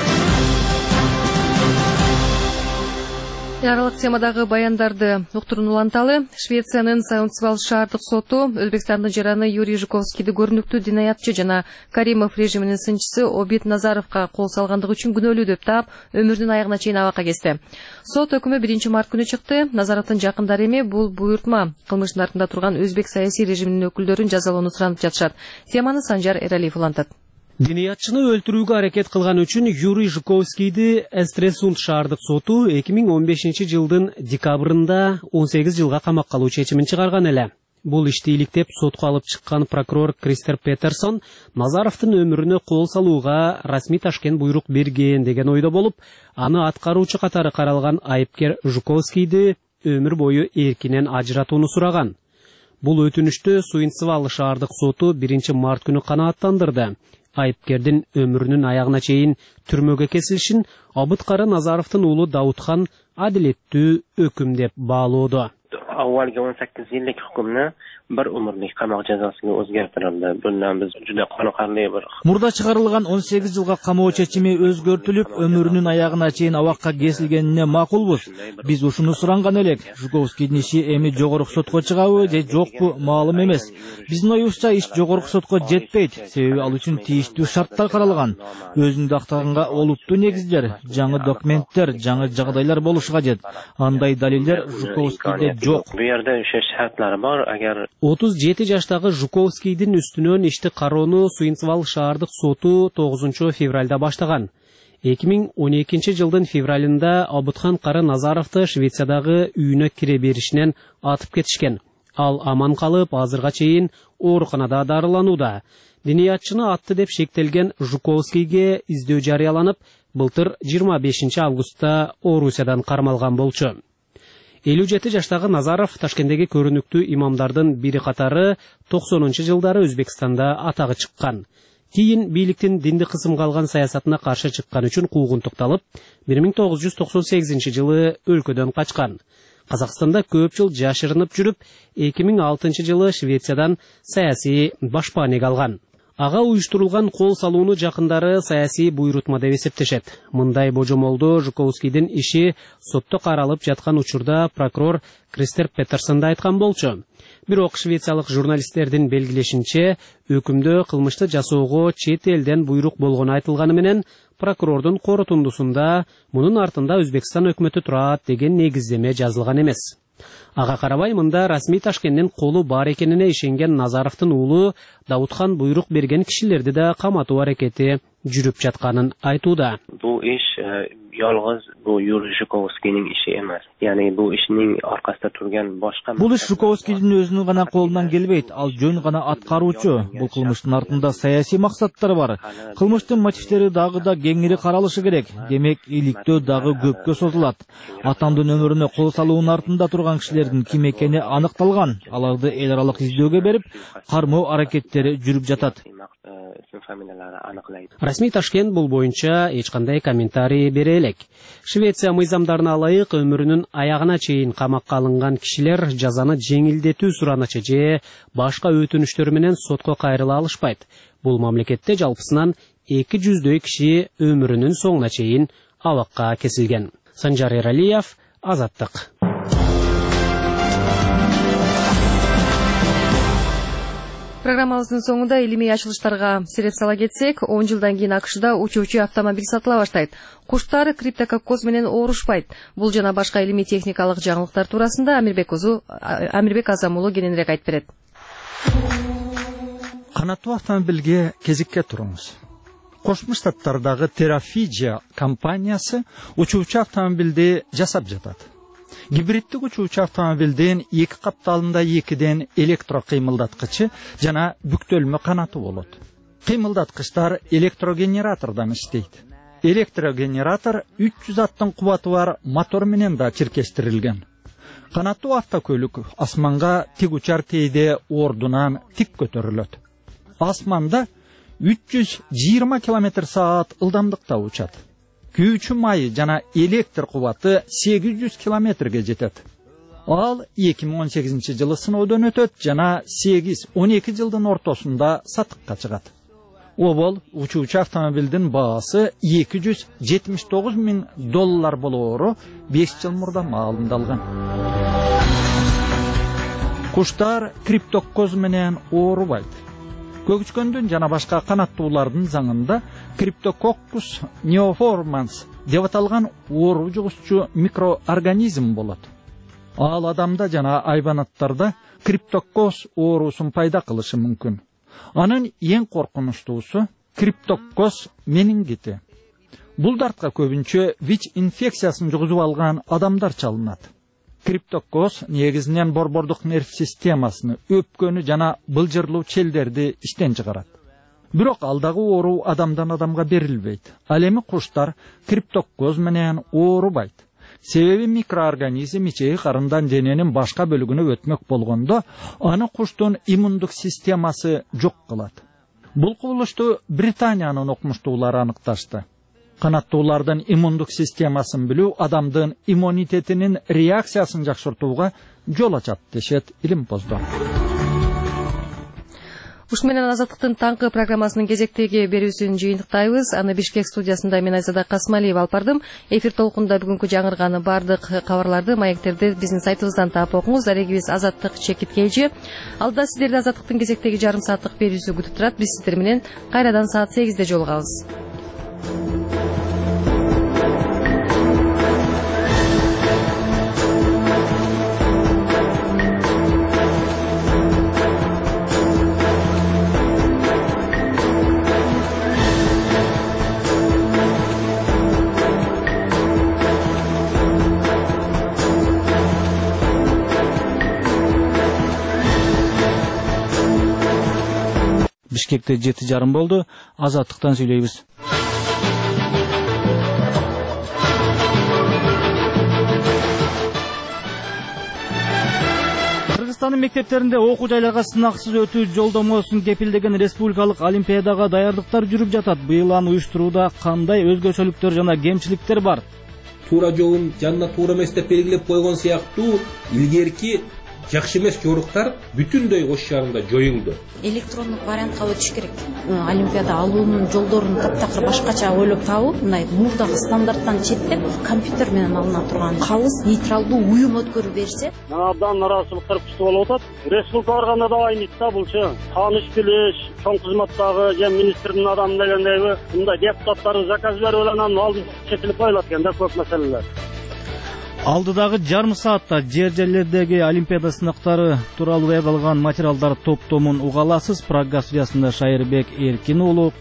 Аралык темадагы баяндарды уктурууну уланталы. Швециянын Саундсвал шаардык соту Өзбекстандын жараны Юрий Жуковскийди көрүнүктүү динаятчы жана Каримов режиминин сынчысы Обид Назаровго кол салгандыгы үчүн күнөөлүү деп таап, өмүрүнүн аягына чейин абакка кести. Сот өкүмү биринчи март күнү чыкты. Назаровдун жакындары эми бул буйртма кылмыштын артында турган өзбек саясий режиминин өкүлдөрүн жазалоону суранып жатышат. Теманы Санжар Эралиев улантат. Динаятчыны өлтүрүүгө аракет кылган үчүн Юрий Жуковскийди Эстресунд шаардык соту эки миң он бешинчи жылдын декабрында он сегиз жылга камакка алуу чечимин чыгарган эле. Бул ишти иликтеп сотко алып чыккан прокурор Кристер Петерсон Назаровдун өмүрүнө кол салууга расмий Ташкент буйрук берген деген ойдо болуп, аны аткаруучу катары каралган айыпкер Жуковскийди өмүр бою эркинен ажыратууну сураган. Бул өтүнүштү Суинцвал шаардык соту биринчи март күнү канааттандырды. Айыпкердин өмүрүнүн аягына чейин түрмөгө кесилишин Абыткары Назаровдун уулу Даудхан адилеттүү өкүм деп баалоодо. Avvalgi o'n sakkiz yillik hukmni bir umrlik qamoq jazosiga o'zgartirildi. Bundan biz juda qoniqarli bir. Murda чыгарылган он сегиз жылга камоо чечими өзгөртүлүп, өмүрүнүн аягына чейин абакка кесилгенине макулбуз. Биз ушуну суранган элек. Жуковскийдин иши эми жогорку сотко чыгабы же жокпу маалым эмес. Биздин оюбузча иш жогорку сотко жетпейт, себеби ал үчүн тийиштүү шарттар каралган. Өзүңдү актаганга олуттуу негиздер, жаңы документтер, жаңы жагдайлар болушу кажет. Андай далилдер Жуковскийде жок. Yo'q, bu yerda o'sha shartlar bor. Agar отуз жети жаштагы Жуковскийдин үстүнөн ишти кароону Суинцвал шаардык соту тогузунчу февралда баштаган. эки миң он экинчи жылдын февралында Абытхан Кары Назаровду Швециядагы үйүнө кире беришинен атып кетишкен. Ал аман калып, азырга чейин ооруканада дарыланууда. Диниятчыны атты деп шектелген Жуковскийге издөө жарыяланып, былтыр жыйырма бешинчи августта Орусиядан кармалган болчу. элүү жети жаштагы Назаров Ташкенттеги көрүнүктүү имамдардын бири катары токсонунчу жылдары Өзбекстанда атагы чыккан. Кийин бийликтин динди кысымга алган саясатына каршы чыккан үчүн куугунтукталып, бир миң тогуз жүз токсон сегизинчи жылы өлкөдөн качкан. Казакстанда көп жыл жашырынып жүрүп, эки миң алтынчы жылы Швециядан саясий башпаанеге алган. Ага уюштурулган кол салууну жакындары саясий буйрутма деп эсептешет. Мындай божомолду Жуковскийдин иши сотто каралып жаткан учурда прокурор Кристер Петерсон да айткан болчу. Бирок швециялык журналисттердин белгилешинче, өкүмдө кылмышты жасоого чет элден буйрук болгону айтылганы менен, прокурордун корутундусунда мунун артында Өзбекстан өкмөтү турат деген негиздеме жазылган эмес. Ага карабай мында расмий Ташкенттин колу бар экенине ишенген Назаровдун уулу Даутхан буйрук берген кишилерди да каматуу аракети жүрүп жатканын айтууда. Бул иш yolg'iz bu Yuriy Zhukovskiyning ishi emas. Ya'ni bu ishning orqasida turgan boshqa Бул иш Жуковскийдин өзүнүн гана колунан келбейт, ал жөн гана аткаруучу. Бул кылмыштын артында саясий максаттар бар. Кылмыштын мотивдери дагы да кеңири каралышы керек. Демек, иликтөө дагы көпкө созулат. Атамдын өмүрүнө кол салуунун артында турган кишилердин ким экени аныкталган. Аларды эл аралык издөөгө берип, кармоо аракеттери жүрүп жатат. Расмий Ташкент бул боюнча эч кандай комментарий бере элек. Швеция мыйзамдарына ылайык өмүрүнүн аягына чейин камакка алынган кишилер жазаны жеңилдетүү суранычы же башка өтүнүштөр менен сотко кайрыла алышпайт. Бул мамлекетте жалпысынан эки жүздөй киши өмүрүнүн соңуна чейин абакка кесилген. Санжар Эралиев, Азаттык. Программабыздын соңунда илимий ачылыштарга сереп сала кетсек, он жылдан кийин АКШда учуучу автомобиль сатыла баштайт. Куштар криптококкоз менен оорушпайт. Бул жана башка илимий техникалык жаңылыктар туурасында Амирбек Озу, Амирбек Азам уулу кененирээк айтып берет. Канаттуу автомобилге кезикке туруңуз. Кошмо Штаттардагы Terrafigea компаниясы учуучу автомобилди жасап жатат. Гибриддик учуучу автомобилдин эки капталында экиден электро кыймылдаткычы жана бүктөлмө канаты болот. Кыймылдаткычтар электрогенератордон иштейт. Электрогенератор үч жүз аттын кубаты бар мотор менен да чиркештирилген. Канаттуу автокөлүк асманга тик учар тийде ордунан тик көтөрүлөт. Асманда үч жүз жыйырма километр саат ылдамдыкта учат. Күйүүчү майы жана электр кубаты сегиз жүз километрге жетет. Ал эки миң он сегизинчи жылы сыноодон өтөт жана сегиз он эки жылдын ортосунда сатыкка чыгат. Обол учуучу автомобилдин баасы эки жүз жетимиш тогуз миң доллар болоору беш жыл мурда маалымдалган. Куштар криптоккоз менен оорубайт. Көгүчкөндүн жана башка канаттуулардын заңында Cryptococcus neoformans деп аталган оору жугузчу микроорганизм болот. Ал адамда жана айбанаттарда криптоккоз оорусун пайда кылышы мүмкүн. Анын эң коркунучтуусу криптоккоз менингити. Бул дартка көбүнчө ВИЧ инфекциясын жугузуп алган адамдар чалынат. Криптоккоз негизинен борбордук нерв системасыны, өпкөнү жана былжырлуу челдерди иштен чыгарат. Бирок алдагы оору адамдан адамга берилбейт. Ал эми куштар криптоккоз менен оорубайт. Себеби микроорганизм ичеги карындан дененин башка бөлүгүнө өтмөк болгондо, аны куштун иммундук системасы жок кылат. Бул кубулушту Британиянын окумуштуулары аныкташты. Канаттуулардын иммундук системасын билүү адамдын иммунитетинин реакциясын жакшыртууга жол ачат дешет илимпоздор. Ушу менен Азаттыктын таңкы программасынын кезектеги берүүсүн жыйынтыктайбыз. Аны Бишкек студиясында мен Айзада Касмалиева алып бардым. Эфир толкунда бүгүнкү жаңырганы бардык кабарларды, маектерди биздин сайтыбыздан таап окуңуз. Дарегибиз Азаттык чекит кейжи. Алда сиздерди Азаттыктын кезектеги жарым сааттык берүүсү күтүп турат. Биз сиздер менен кайрадан саат сегизде жолугабыз. Бишкекте жети жарым болду. Азаттыктан сүйлөйбүз. Кыргызстандын мектептеринде окуу жайларга сынаксыз өтүү жолдомосун кепилдеген республикалык олимпиадага даярдыктар жүрүп жатат. Быйыл аны уюштурууда кандай өзгөчөлүктөр жана кемчиликтер бар? Туура жолун жанына туура эмес деп белгилеп койгон сыяктуу илгерки жакшы эмес жоруктар бүтүндөй Ош шаарында жоюлду. Электрондук вариантка өтүш керек. Олимпиада алуунун жолдорун таптакыр башкача ойлоп табып, мындай мурдагы стандарттан четтеп, компьютер менен алына турган калыс нейтралдуу уюм өткөрүп берсе, абдан нааразычылыктар күчтүү болуп атат. Республика барганда да айныйт да булчу. Тааныш билиш, чоң кызматтагы же министрдин адамы дегендейби, мындай депутаттарды заказ берип анан алдын чечилип коюлат экен да көп маселелер. Алдыдагы жарым саатта жер жерлердеги олимпиада сынактары тууралуу даярдалган материалдар топтомун уга аласыз. Программа студиясында Шайырбек Эркин уулу.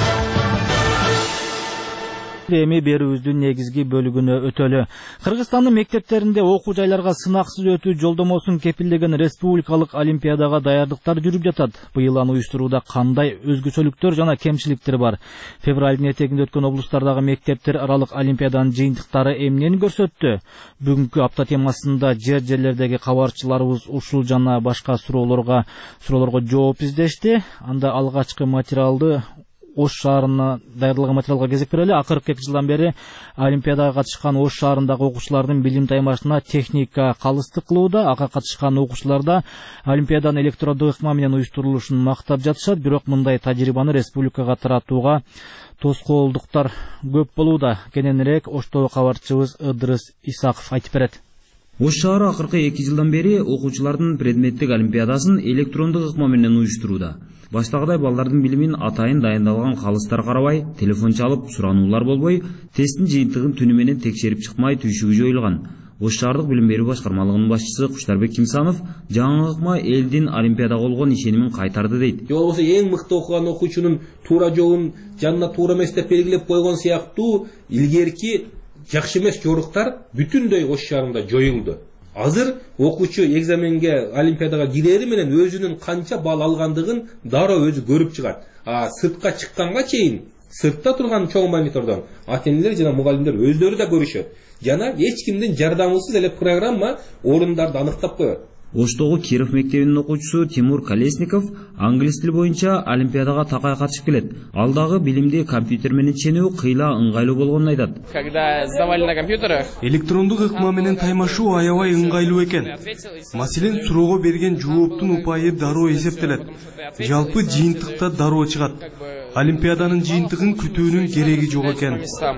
Эми берүүбүздүн негизги бөлүгүнө өтөлү. Кыргызстандын мектептеринде окуу жайларга сынаксыз өтүү жолдомосун кепилдеген республикалык олимпиадага даярдыктар жүрүп жатат. Быйыл аны уюштурууда кандай өзгөчөлүктөр жана кемчиликтер бар? Февралдын этегинде өткөн облустардагы мектептер аралык олимпиаданын жыйынтыктары эмнени көрсөттү? Бүгүнкү апта темасында жер жерлердеги кабарчыларыбыз ушул жана башка суроолорго суроолорго жооп издешти. Анда алгачкы материалды Ош шаарына даярдалган материалга кезек берели. Акыркы эки жылдан бери олимпиадага катышкан Ош шаарындагы окуучулардын билим таймашына техника калыстык кылууда. Ага катышкан окуучуларда олимпиаданын электрондук ыкма менен уюштурулушун мактап жатышат. Бирок мындай тажрыйбаны республикага таратууга тоскоолдуктар көп болууда. Кененирээк Оштогу кабарчыбыз Ыдырыс Исаков айтып берет. Ош шаары акыркы эки жылдан бери окуучулардын предметтик олимпиадасын электрондук ыкма менен уюштурууда. Баштагыдай балдардын билимин атайын дайындалган калыстар карабай, телефон чалып сурануулар болбой, тесттин жыйынтыгын түнү менен текшерип чыкмай түйшүгү жоюлган. Ош шаардык билим берүү башкармалыгынын башчысы Куштарбек Кимсанов жаңы ыкма элдин олимпиадага болгон ишенимин кайтарды дейт. Же болбосо эң мыкты окуган окуучунун туура жолун жанына туура эмес деп белгилеп койгон сыяктуу илгерки жакшы эмес жоруктар бүтүндөй Ош шаарында жоюлду. Азыр окуучу экзаменге олимпиадага кирери менен өзүнүн канча балл алгандыгын дароо өзү көрүп чыгат. А сыртка чыкканга чейин сыртта турган чоң монитордон ата-энелер жана мугалимдер өздөрү да көрүшөт. Жана эч кимдин жардамысыз эле программа орундарды аныктап коет. Оштогу Киров мектебинин окуучусу Тимур Колесников англис тили боюнча олимпиадага такай катышып келет. Ал дагы билимди компьютер менен ченүү кыйла ыңгайлуу болгонун айтат. Когда сдавали на компьютерах, электрондук ыкма менен таймашуу аябай ыңгайлуу экен. Маселен, суроого берген жооптун упайы дароо эсептелет. Жалпы жыйынтыкта дароо чыгат. Олимпиаданын жыйынтыгын күтүүнүн кереги жок экен.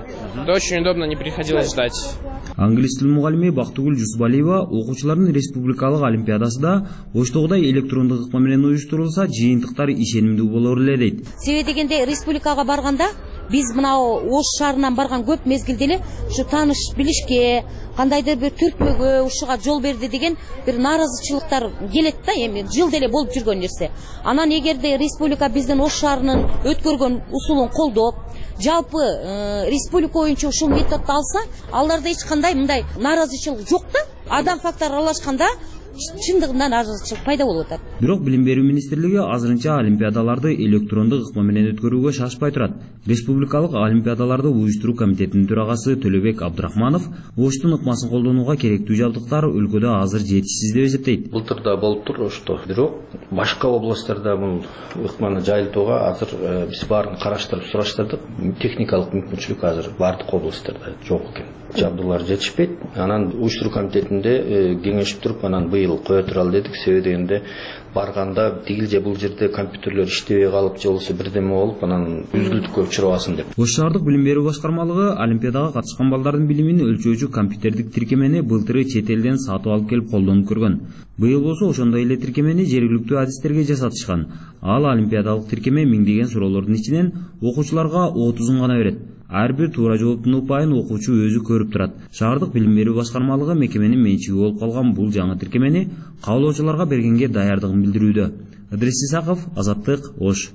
Очень удобно, не приходилось ждать. Англис тил мугалими Бактыгүл Жусбалиева окуучулардын республикалык олимпиадасында Оштогудай электрондук ыкма менен уюштурулса, жыйынтыктар ишенимдүү болор эле дейт. Себеби дегенде республикага барганда биз мына Ош шаарынан барган көп мезгилде эле ушу тааныш билишке, кандайдыр бир түртмөгө ушуга жол берди деген бир нааразычылыктар келет да, эми жылда эле болуп жүргөн нерсе. Анан эгерде республика биздин Ош шаарынын өткөргөн усулун колдоп, жалпы республика боюнча ушул методду алса, аларда эч кандай мындай нааразычылык жок да. Адам фактор аралашканда чындыгында нааразычылык пайда болуп атат. Бирок билим берүү министрлиги азырынча олимпиадаларды электрондук ыкма менен өткөрүүгө шашпай турат. Республикалык олимпиадаларды уюштуруу комитетинин төрагасы Төлөбек Абдрахманов Оштун ыкмасын колдонууга керектүү жабдыктар өлкөдө азыр жетишсиз деп эсептейт. Былтырда болуп тур Ошто, бирок башка областтарда бул ыкманы жайылтууга азыр биз баарын караштырып сураштырдык. Техникалык мүмкүнчүлүк азыр бардык областтарда жок экен. Жабдуулар жетишпейт. Анан уюштуруу комитетинде кеңешип туруп, анан быйыл кое туралы дедик. Себеби дегенде барганда тигил же бул жерде компьютерлер иштебей калып, же болбосо бирдеме болуп, анан үзүлүшкө учурабасын деп. Ош шаардык билим берүү башкармалыгы олимпиадага катышкан балдардын билимин өлчөөчү компьютердик тиркемени былтыры чет элден сатып алып келип колдонуп көргөн. Быйыл болсо ошондой эле тиркемени жергиликтүү адистерге жасатышкан. Ал олимпиадалык тиркеме миңдеген суроолордун ичинен окуучуларга отузун гана берет. Ар бир туура жооптун упайын окуучу өзү көрүп турат. Шаардык билим берүү башкармалыгы мекеменин менчиги болуп калган бул жаңы тиркемени каалоочуларга бергенге даярдыгын билдирүүдө. Ыдырыс Исаков, Азаттык, Ош.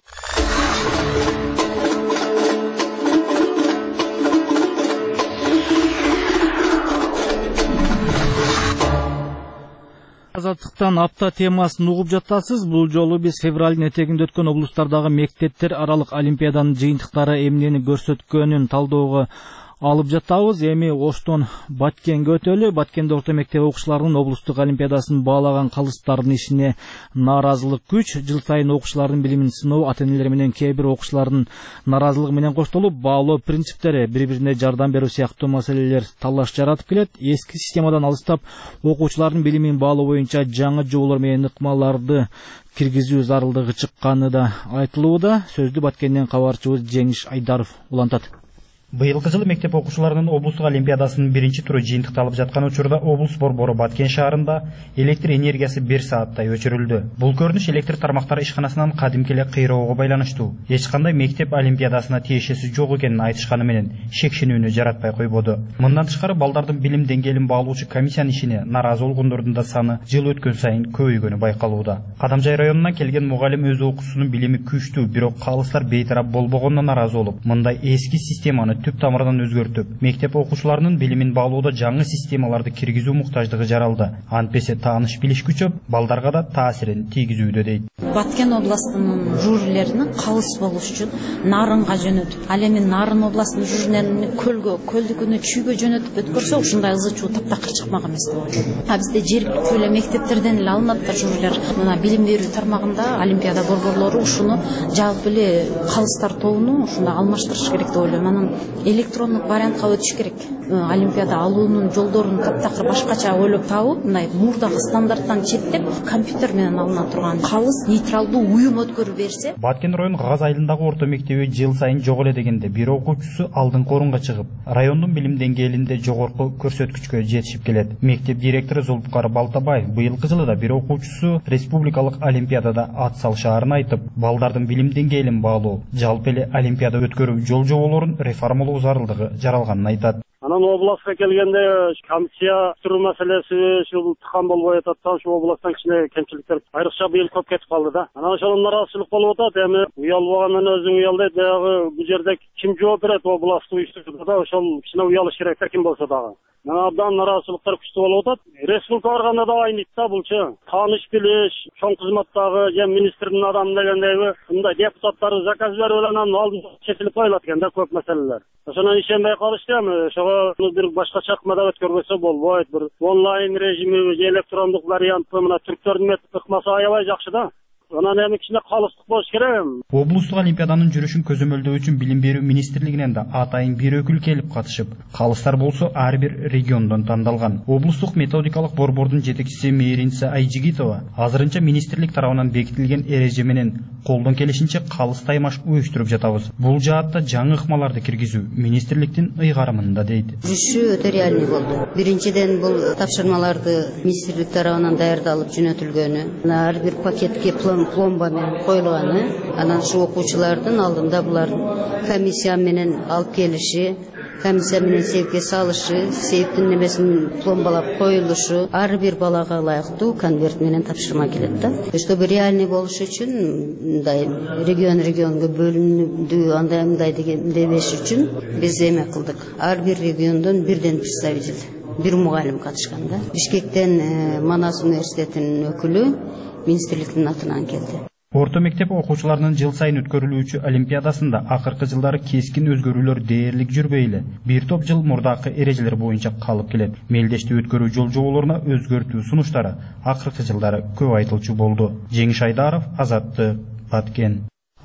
Азаттыктан апта темасын угуп жатасыз. Бул жолу биз февралдын этегинде өткөн облустардагы мектептер аралык олимпиаданын жыйынтыктары эмнени көрсөткөнүн талдоого алып жатабыз. Эми Оштон Баткенге өтөлү. Баткенде орто мектеп окуучуларынын облустук олимпиадасын баалаган калыстардын ишине нааразылык күч. Жыл сайын окуучулардын билимин сыноо, ата-энелер менен кээ бир окуучулардын нааразылыгы менен коштолуп, баалоо принциптери, бири-бирине жардам берүү сыяктуу маселелер талаш жаратып келет. Эски системадан алыстап, окуучулардын билимин баалоо боюнча жаңы жоболор менен ыкмаларды киргизүү зарылдыгы чыкканы да айтылууда. Сөздү Баткенден кабарчыбыз Жеңиш Айдаров улантат. Быйылкы жылы мектеп окуучуларынын облустук олимпиадасынын биринчи туру жыйынтыкталып жаткан учурда облус борбору Баткен шаарында электр энергиясы бир сааттай өчүрүлдү. Бул көрүнүш электр тармактары ишканасынан кадимки эле кыйроого байланыштуу. Эч кандай мектеп олимпиадасына тиешеси жок экенин айтышканы менен шекшенүүнү жаратпай койбоду. Мындан тышкары балдардын билим деңгээлин баалоочу комиссиянын ишине нааразы болгондордун да саны жыл өткөн сайын көбөйгөнү байкалууда. Кадамжай районунан келген мугалим өз окуусунун билими күчтүү, бирок калыстар бейтарап болбогонуна нааразы болуп, мындай эски системаны түп тамырынан өзгөртүп, мектеп окуучуларынын билимин баалоодо жаңы системаларды киргизүү муктаждыгы жаралды. Антпесе тааныш билиш күчөп, балдарга да таасирин тийгизүүдө дейт. Баткен областынын жюрилеринин калыс болуш үчүн Нарынга жөнөтүп, ал эми Нарын областынын жюрилерин көлгө, көлдүкүнө чүйгө жөнөтүп өткөрсө, ушундай ызы чуу таптакыр чыкмак эмес деп ойлойм. А бизде жергиликтүү эле мектептерден эле алынат да жюрилер. Мына билим берүү тармагында олимпиада борборлору ушуну жалпы эле калыстар тобуну ушундай алмаштырыш керек деп ойлойм. Анан электрондук вариантка өтүш керек. Олимпиада алуунун жолдорун таптакыр башкача ойлоп табып, мындай мурдагы стандарттан четтеп, компьютер менен алына турган калыс нейтралдуу уюм өткөрүп берсе. Баткен район Газ айылындагы орто мектеби жыл сайын жок эле дегенде бир окуучусу алдыңкы орунга чыгып, райондун билим деңгээлинде жогорку көрсөткүчкө жетишип келет. Мектеп директору Зулпукар Балтабаев быйылкы жылы да бир окуучусу республикалык олимпиадада ат салышаарын айтып, балдардын билим деңгээлин баалоо, жалпы эле олимпиада өткөрүү жол жоболорун реформалоо зарылдыгы жаралганын айтат. Анан областка келгенде комиссия туруу маселеси ушул тыкан болбой атат да, ошол областтан кичине кемчиликтер айрыкча быйыл көп кетип калды да. Анан ошол нааразычылык болуп атат. Эми уялбагандан өзүң уялдайт, баягы бул жерде ким жооп берет област уюштуруда да, ошол кичине уялыш керек да ким болсо дагы. Мына абдан нааразычылыктар күчтүү болуп атат. Республика барганда да айныйт да булчу. Тааныш билиш, чоң кызматтагы же министрдин адамы дегендейби, мындай депутаттар заказ берип эле анан алдыга чечилип коюлат экен да көп маселелер. Ошондон ишенбей калышты эми. Ошого бир башкача ыкмада өткөрбөсө болбойт. Бир онлайн режими, электрондук вариантты мына түрктөрдүн метип ыкмасы аябай жакшы да. Анан эми кичине калыстык болуш керек. Облустук олимпиаданын жүрүшүн көзөмөлдөө үчүн билим берүү министрлигинен да атайын бир өкүл келип катышып, калыстар болсо ар бир региондон тандалган. Облустук методикалык борбордун жетекчиси Мээринса Айжигитова азырынча министрлик тарабынан бекитилген эреже менен колдон келишинче калыс таймаш уюштуруп жатабыз. Бул жаатта жаңы ыкмаларды киргизүү министрликтин ыйгарымында дейт. Жүрүшү өтө реальный болду. Биринчиден бул тапшырмаларды министрлик тарабынан даярдалып жөнөтүлгөнү, ар бир пакетке пломба менен коюлганы, анан ушу окуучулардын алдында булардын комиссия менен алып келиши, комиссия менен сейфке салышы, сейфтин немесин пломбалап коюлушу, ар бир балага ылайыктуу конверт менен тапшырма келет да. Чтобы реальный болуш үчүн, мындай регион регионго бөлүнүдү, андай мындай деген дебеш үчүн биз эме кылдык. Ар бир региондон бирден представитель, бир мугалим катышкан да. Бишкектен Манас университетинин өкүлү министрликтин атынан келди. Орто мектеп окуучуларынын жыл сайын өткөрүлүүчү олимпиадасында акыркы жылдары кескин өзгөрүүлөр дээрлик жүрбөй эле. Бир топ жыл мурдакы эрежелер боюнча калып келет. Мелдешти өткөрүү жол жоболоруна өзгөртүү сунуштары акыркы жылдары көп айтылчу болду. Жеңиш Айдаров, Азаттык, Баткен.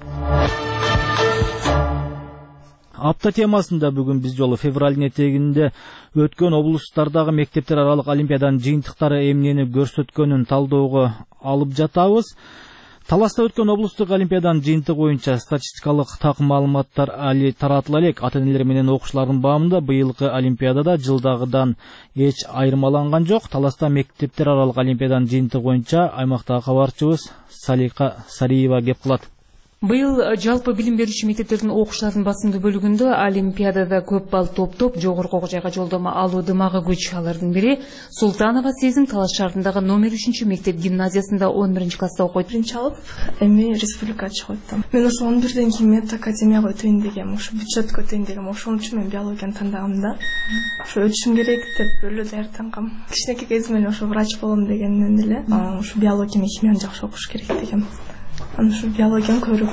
Апта темасында бүгүн биз жолу февралдын этегинде өткөн облустардагы мектептер аралык олимпиаданын жыйынтыктары эмнени көрсөткөнүн талдоого алып жатабыз. Таласта өткөн облустук олимпиаданын жыйынтыгы боюнча статистикалык так маалыматтар али таратыла элек. Ата-энелер менен окуучулардын баамында быйылкы олимпиадада жылдагыдан эч айырмаланган жок. Таласта мектептер аралык олимпиаданын жыйынтыгы боюнча аймактагы кабарчыбыз Салика Сариева кеп кылат. Быйыл жалпы билим берүүчү мектептердин окуучуларынын басымдуу бөлүгүндө олимпиадада көп балл топтоп жогорку окуу жайга жолдомо алуу дымагы күч. Алардын бири Султанова Сезим Талаш шаарындагы номер үчүнчү мектеп гимназиясында он биринчи класста окуйт. Биринчи алып, эми республикага чыгып аттым. Мен ошо он бирден кийин мед академияга өтөйүн дегем, ошо бюджетке өтөйүн дегем. Ошон үчүн мен биологияны тандагам да. Ошо өтүшүм керек деп өлө даярдангам. Кичинекей кезимден ошо врач болом дегенден эле, ошо биология менен химияны жакшы окуш керек дегем. Аны ушу биологияны көрүп.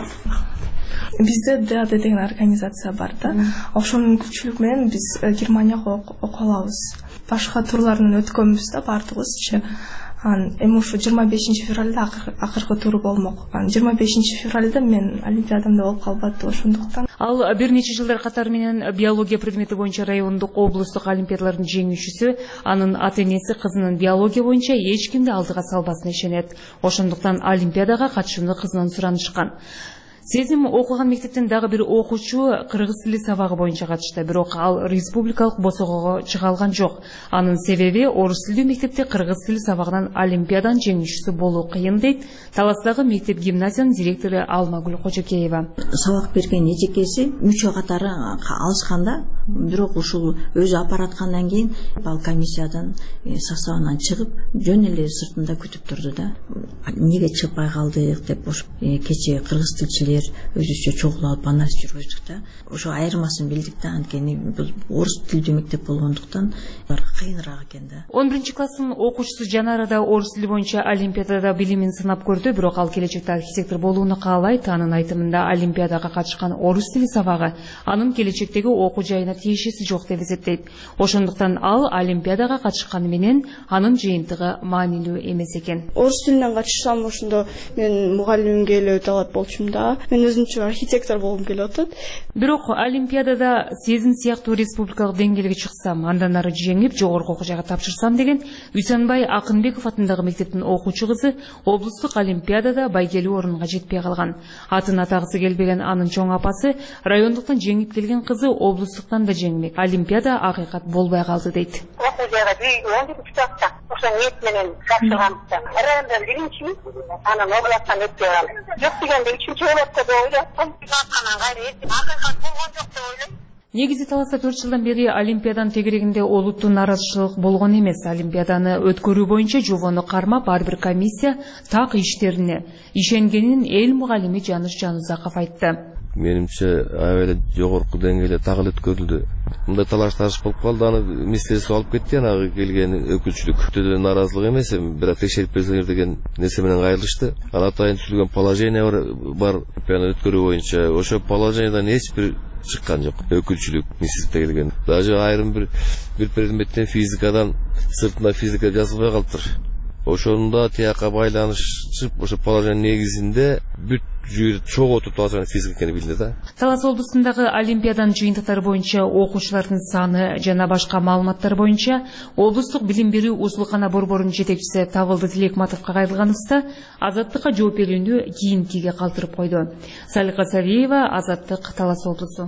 Бизде ДАД деген организация бар да. Ошонун күчүлүгү менен биз Германияга окуп алабыз. Башка турлардан өткөнбүз да бардыгыбызчы. Эми ушу жыйырма бешинчи февралда акыркы туру болмок. жыйырма бешинчи февралда мен олимпиадамда болуп калбады, ошондуктан. Ал бир нече жылдар катары менен биология предмети боюнча райондук, облустук олимпиадалардын жеңүүчүсү, анын ата-энеси кызынын биология боюнча эч кимди алдыга салбасына ишенет. Ошондуктан олимпиадага катышууну кызынан суранышкан. Сезим окуган мектептен дагы бир окуучу кыргыз тили сабагы боюнча катышты, бирок ал республикалык босогого чыга алган жок. Анын себеби орус тилдүү мектепте кыргыз тили сабагынан олимпиаданын жеңүүчүсү болуу кыйын дейт Таластагы мектеп гимназиянын директору Алмагүл Кожокеева. Сабак берген эжекеси мүчө катары алышканда, бирок ушул өзү апараткандан кийин ал комиссиядан составынан чыгып, жөн эле сыртында күтүп турду да. Эмнеге чыгпай калдык деп ошо кечээ кыргыз тилчилер өзүчө чогулуп анализ жүргүздүк да. Ошо айырмасын билдик да, анткени бул орус тилдүү мектеп болгондуктан кыйыныраак экен да. он биринчи класстын окуучусу Жанара да орус тили боюнча олимпиадада билимин сынап көрдү, бирок ал келечекте архитектор болууну каалайт. Анын айтымында олимпиадага катышкан орус тили сабагы анын келечектеги окуу жайына тиешеси жок деп эсептейт. Ошондуктан ал олимпиадага катышканы менен анын жыйынтыгы маанилүү эмес экен. Орус тилинен катышсам, ошондо мен мугалимге эле өтө алат болчумун да. Мен өзүмчө архитектор болгум келип атат. Бирок олимпиадада Сезим сыяктуу республикалык деңгээлге чыксам, андан ары жеңип жогорку окуу жайга тапшырсам деген Үсөнбай Акынбеков атындагы мектептин окуучу кызы облустук олимпиадада байгелүү орунга жетпей калган. Атын атагысы келбеген анын чоң апасы райондуктан жеңип келген кызы облустуктан да жеңмек. Олимпиада акыйкат болбой калды дейт. Окуу жайга он биринчи класста ошо ниет менен тапшырганбызда. Райондон биринчи, анан областтан өтпөй калдым. Жок дегенде үчүнчү болот деп ойлоптум. Аткандан кайра акыйкат болгон жок деп ойлойм. Негизи Таласта төрт жылдан бери олимпиаданын тегерегинде олуттуу наразычылык болгон эмес. Олимпиаданы өткөрүү боюнча жобону кармап ар бир комиссия так иштерине ишенгенин эл мугалими Жаныш Жанузаков айтты. Менимче аябай жогорку деңгээлде так эле өткөрүлдү. Мындай талаш тартыш болуп калды, аны министрликке алып кетти, анагы келген өкүлчүлүк өтө наразылык эмес, бирок текшерип берсеңер деген нерсе менен кайрылышты. Аны атайын түзүлгөн положение бар, олимпиаданы өткөрүү боюнча. Ошо положениядан эч бир чыккан жок. Өкүлчүлүк министрликте келген. Даже айрым бир бир предметтен физикадан сыртында физика жазылбай калыптыр. Ошондо тияка байланышып, ошо положение негизинде бүт жүйө чогултуп талашкан физика экени билди да. Талас облусундагы олимпиаданын жыйынтыктары боюнча окуучулардын саны жана башка маалыматтар боюнча облустук билим берүү узулкана борборунун жетекчиси Табылды Тилекматовго кайрылганыбызда азаттыкка жооп берүүнү кийинкиге калтырып койду. Салика Савиева, Азаттык, Талас облусу.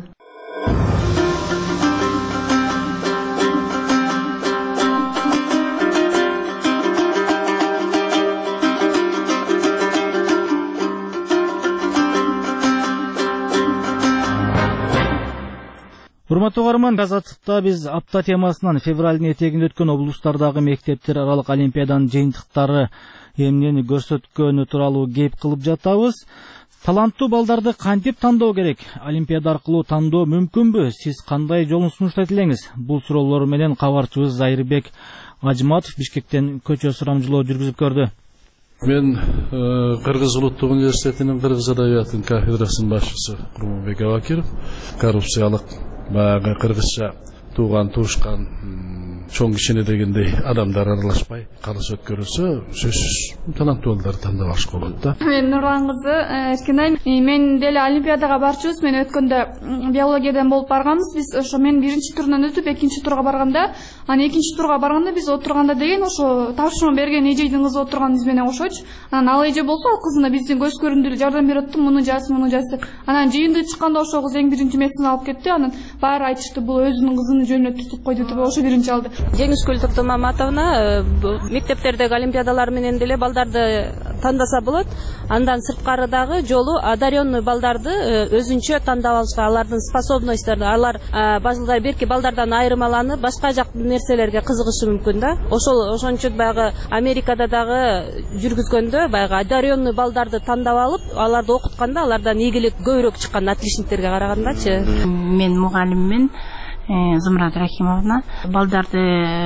Урматтуу угарман, Азаттыкта биз апта темасынан февралдын этегинде өткөн облустардагы мектептер аралык олимпиаданын жыйынтыктары эмнени көрсөткөнү тууралуу кеп кылып жатабыз. Таланттуу балдарды кантип тандоо керек? Олимпиада аркылуу тандоо мүмкүнбү? Сиз кандай жолун сунуштайт элеңиз? Бул суроолор менен кабарчыбыз Зайырбек Ажматов Бишкектен көчө сурамжылоо жүргүзүп көрдү. Мен Кыргыз улуттук университетинин кыргыз адабиятынын кафедрасынын башчысы Курманбек Абакиров, коррупциялык баягы кыргызча тууган туушкан чоң кишине дегендей адамдар аралашпай калыс өткөрүлсө, сөзсүз таланттуу балдарды тандап алышка болот да. Мен Нурлан кызы Эркинай, мен деле олимпиадага барчубуз. Мен өткөндө биологиядан болуп барганбыз. Биз ошо мен биринчи турунан өтүп экинчи турга барганда, анан экинчи турга барганда биз отурганда деген ошо тапшырма берген эжейдин кызы отурган биз менен окшойчу. Анан ал эже болсо ал кызына биздин көз көрүндү жардам берип атты, муну жаз, муну жаз деп. Анан жыйынды чыкканда ошо кыз эң биринчи месин алып кетти. Анан баары айтышты, бул өзүнүн кызын жөнүнө тутуп койду деп, ошо биринчи алды. Жеңишкүл Токтомаматовна, мектептердеги олимпиадалар менен деле балдарды тандаса болот. Андан сырткарыдагы жолу одаренный балдарды өзүнчө тандап алышка, алардын способностьтору, алар башында берки балдардан айырмаланып, башка жак нерселерге кызыгышы мүмкүн да. Ошол ошончо баягы Америкада дагы жүргүзгөндө баягы одаренный балдарды тандап алып, аларды окутканда алардан ийгилик көбүрөөк чыккан отличниктерге карагандачы. Мен мугалиммин, Зумрат Рахимовна. Балдарды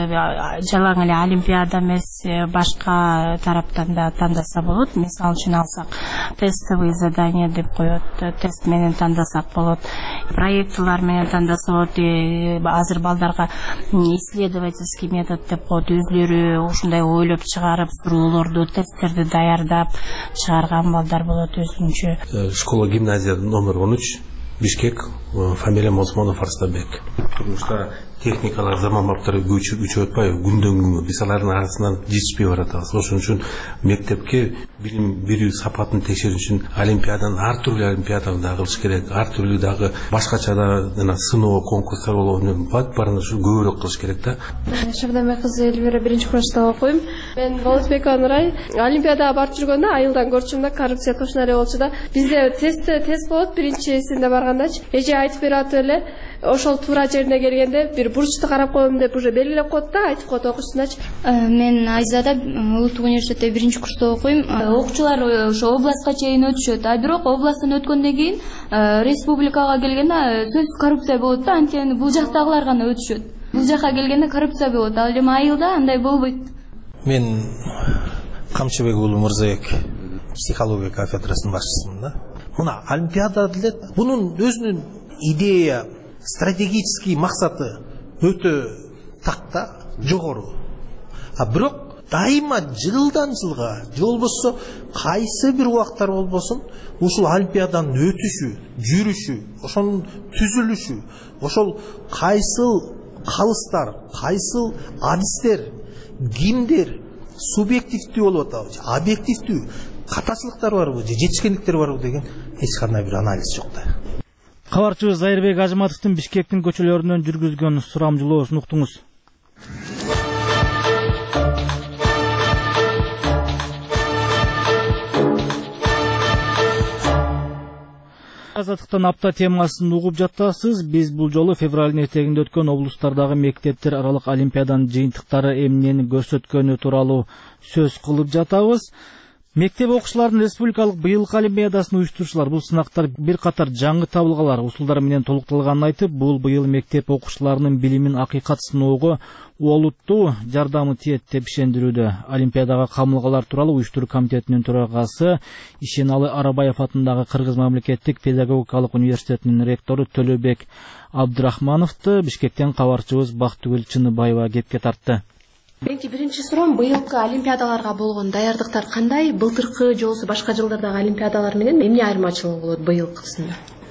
жалаң эле олимпиада эмес, башка тараптан да тандаса болот. Мисалы үчүн алсак, тестовый задание деп коет, тест менен тандасак болот. Проектлар менен тандаса болот. Азыр балдарга исследовательский метод деп коет, өзлөрү ушундай ойлоп чыгарып, суроолорду, тесттерди даярдап чыгарган балдар болот өзүнчө. Школа гимназия номер он үч, Бишкек, фамилиям Осмонов Арстабек. Турмушта техникалар заман баптары көчүп өтпай, күндөн күнгө биз алардын арасынан жетишпей баратабыз. Ошон үчүн мектепке билим берүү сапатын текшерүү үчүн олимпиаданын ар түрдүү олимпиаданы да кылыш керек, ар түрдүү дагы башкача да сыноо конкурстар болуп, баарын ушу көбүрөөк кылыш керек да. Шабдамай кызы Эльвира биринчи курста окуйм. Мен Болотбекова Нурай. Олимпиадага барып жүргөндө айылдан көрчүм да, коррупция точно эле болчу да. Бизде тест тест болот, биринчисинде баргандачы. Эже айтып берип эле, ошол туура жерине келгенде бир бурчту карап коем деп уже белгилеп коет да, айтып коет окуучусуначы. Мен Айзада улуттук университетте биринчи курста окуйм. Окуучулар ошо областка чейин өтүшөт, а бирок областтан өткөндөн кийин республикага келгенде сөзсүз коррупция болот да, анткени бул жактагылар гана өтүшөт. Бул жакка келгенде коррупция болот, ал эми айылда андай болбойт. Мен Камчыбек уулу Мырзабек, психология кафедрасынын башчысымын да. Мына олимпиада деле бунун өзүнүн идея, стратегический максаты өтө такта, жогору. А бирок дайыма жылдан жылга, же болбосо кайсы бир убактар болбосун, ушул олимпиаданын өтүшү, жүрүшү, ошонун түзүлүшү, ошол кайсыл калыстар, кайсыл адистер, кимдер субъективдүү болуп атабы, объективдүү катачылыктар барбы, же жетишкендиктер барбы деген эч кандай бир анализ жок да. Кабарчыбыз Айырбек Ажыматовдун Бишкектин көчөлөрүнөн жүргүзгөн сурамжылоосун уктуңуз. Азаттыктан апта темасын угуп жатасыз. Биз бул жолу февралдын этегинде өткөн облустардагы мектептер аралык олимпиаданын жыйынтыктары эмнени көрсөткөнү тууралуу сөз кылып жатабыз. Мектеп окуучуларынын республикалык быйылкы олимпиадасын уюштуруучулар бул сынактар бир катар жаңы табылгалар, усулдар менен толукталганын айтып, бул быйыл мектеп окуучуларынын билимин акыйкат сыноого олуттуу жардамы тиет деп ишендирүүдө. Олимпиадага камылгалар тууралуу уюштуруу комитетинин төрагасы Ишеналы Арабаев атындагы Кыргыз мамлекеттик педагогикалык университетинин ректору Төлөбек Абдрахмановду Бишкектен кабарчыбыз Бактыгүл Чыныбаева кепке тартты. Бенки биринчи суроом, быйылкы олимпиадаларга болгон даярдыктар кандай? Былтыркы же болбосо башка жылдардагы олимпиадалар менен эмне айырмачылыгы болот быйылкысында?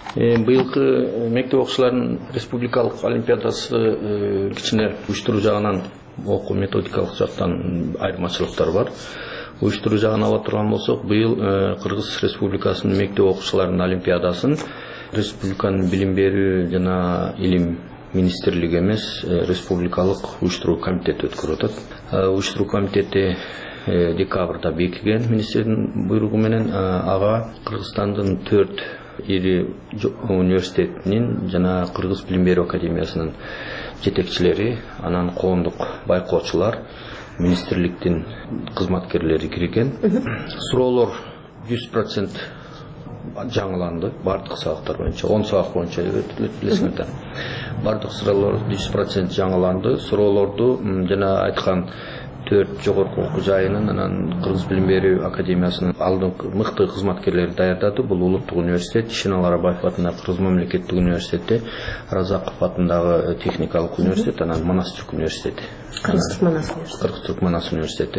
Быйылкы мектеп окуучуларынын республикалык олимпиадасы кичине уюштуруу жагынан, окуу методикалык жактан айырмачылыктар бар. Уюштуруу жагын ала турган болсок, быйыл Кыргыз Республикасынын мектеп окуучуларынын олимпиадасын республиканын билим берүү жана илим министрлиги эмес, республикалык уюштуруу комитети өткөрүп атат. Уюштуруу комитети декабрда бекиген министрдин буйругу менен, ага Кыргызстандын төрт ири университетинин жана Кыргыз билим берүү академиясынын жетекчилери, анан коомдук байкоочулар, министрликтин кызматкерлери кирген. Суроолор жүз процент жаңыланды, бардык сабактар боюнча, он сабак боюнча билесиңер да. Бардык суроолор жүз процент жаңыланды. Суроолорду жана айткан төрт жогорку окуу жайынын, анан Кыргыз билим берүү академиясынын алдыңкы мыкты кызматкерлери даярдады. Бул улуттук университет, Ишеналы Арабаев атындагы Кыргыз мамлекеттик университети, Разаков атындагы техникалык университет, анан Манас Түрк университети. Кыргыз Манас университети. Кыргыз Түрк Манас университети.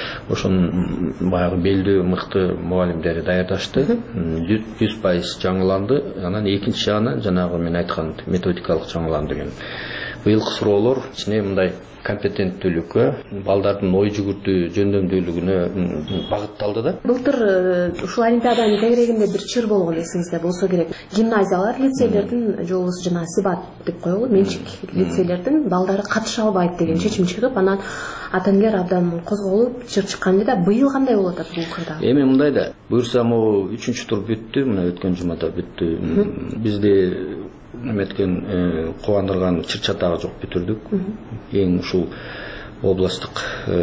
Ошонун баягы белдүү мыкты мугалимдери даярдашты. жүз пайыз жаңыланды. Анан экинчи жагынан жанагы мен айткан методикалык жаңыланды деген. Быйылкы суроолор ичине мындай компетенттүүлүккө, балдардын ой жүгүртүү жөндөмдүүлүгүнө багытталды да. Былтыр ушул олимпиаданын тегерегинде бир чыр болгон, эсиңизде болсо керек. Гимназиялар, лицейлердин жолубусу жана сибат деп коелу, менчик лицейлердин балдары катыша албайт деген чечим чыгып, анан ата энелер абдан козголуп чыр чыккан да. Быйыл кандай болуп атат бул кырда? Эми мындай да, буюрса могу үчүнчү тур бүттү, мына өткөн жумада бүттү. Бизди неметкен кубандырган чыр чатагы жок, бүтүрдүк. Эң ушул областтык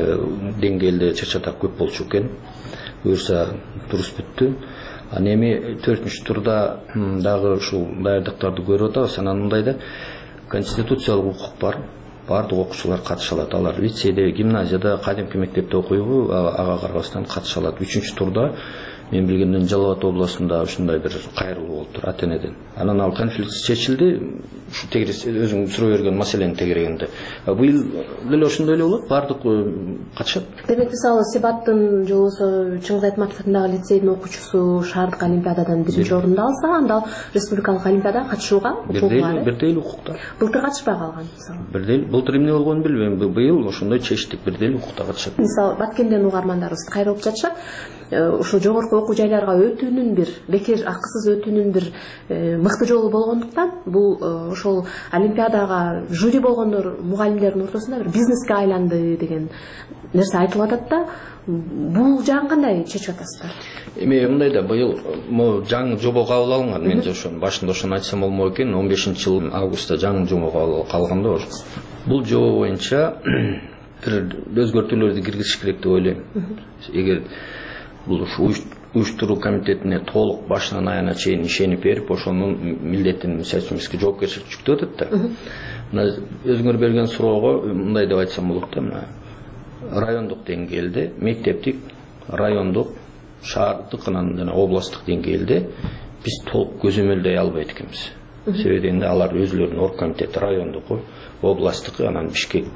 деңгээлде чыр чатак көп болчу экен. Буюрса туруш бүттү. Анан эми төртүнчү турда дагы ушул даярдыктарды көрүп атабыз. Анан мындай да, конституциялык укук бар. Бардык окуучулар катыша алат. Алар лицейде, гимназияда, кадимки мектепте окуйбу, ага карабастан катыша алат. Үчүнчү турда мен билгенден Жалал Абад областында ушундай бир кайрылуу болуптур ата энеден. Анан ал конфликт чечилди. Ушу тегерес өзүң суроо берген маселенин тегерегинде. Быйыл деле ошондой эле болот, бардык катышат. Демек, мисалы Сибаттын жолусу Чыңгыз Айтматов атындагы лицейдин окуучусу шаардык олимпиададан биринчи орунду алса, анда республикалык олимпиадага катышууга укугу бар. Бирдей эле укукта. Былтыр катышпай калган мисалы. Бирдей. Былтыр эмне болгонун билбейм. Быйыл ошондой чечтик, бирдей эле укукта катышат. Мисалы Баткенден угармандарыбыз кайрылып жатышат. Ушул жогорку окуу жайларга өтүүнүн бир бекер акысыз өтүүнүн бир мыкты жолу болгондуктан бул ошол олимпиадага жюри болгондор мугалимдердин ортосунда бир бизнеске айланды деген нерсе айтылып атат да. Бул жагын кандай чечип атасыздар? Эми мындай да, быйыл жаңы жобо кабыл алынган. Мен ошонун башында ошону айтсам болмок экен. он бешинчи жылдын августта жаңы жобо кабыл алганда бул жобо боюнча бир өзгөртүүлөрдү киргизиш керек деп ойлойм. Эгер бул уюштуруу комитетине толук башынан аягына чейин ишенип берип, ошонун милдетин мисалчы жоопкерчилик жүктөп атат да. Мына өзүңөр берген суроого мындай деп айтсам болот да, мына райондук деңгээлде, мектептик, райондук, шаардык, анан жана областтык деңгээлде биз толук көзөмөлдөй албайт экенбиз. Себеби алар өзүлөрүнүн оргкомитети, райондуку, областтыкы, анан Бишкек,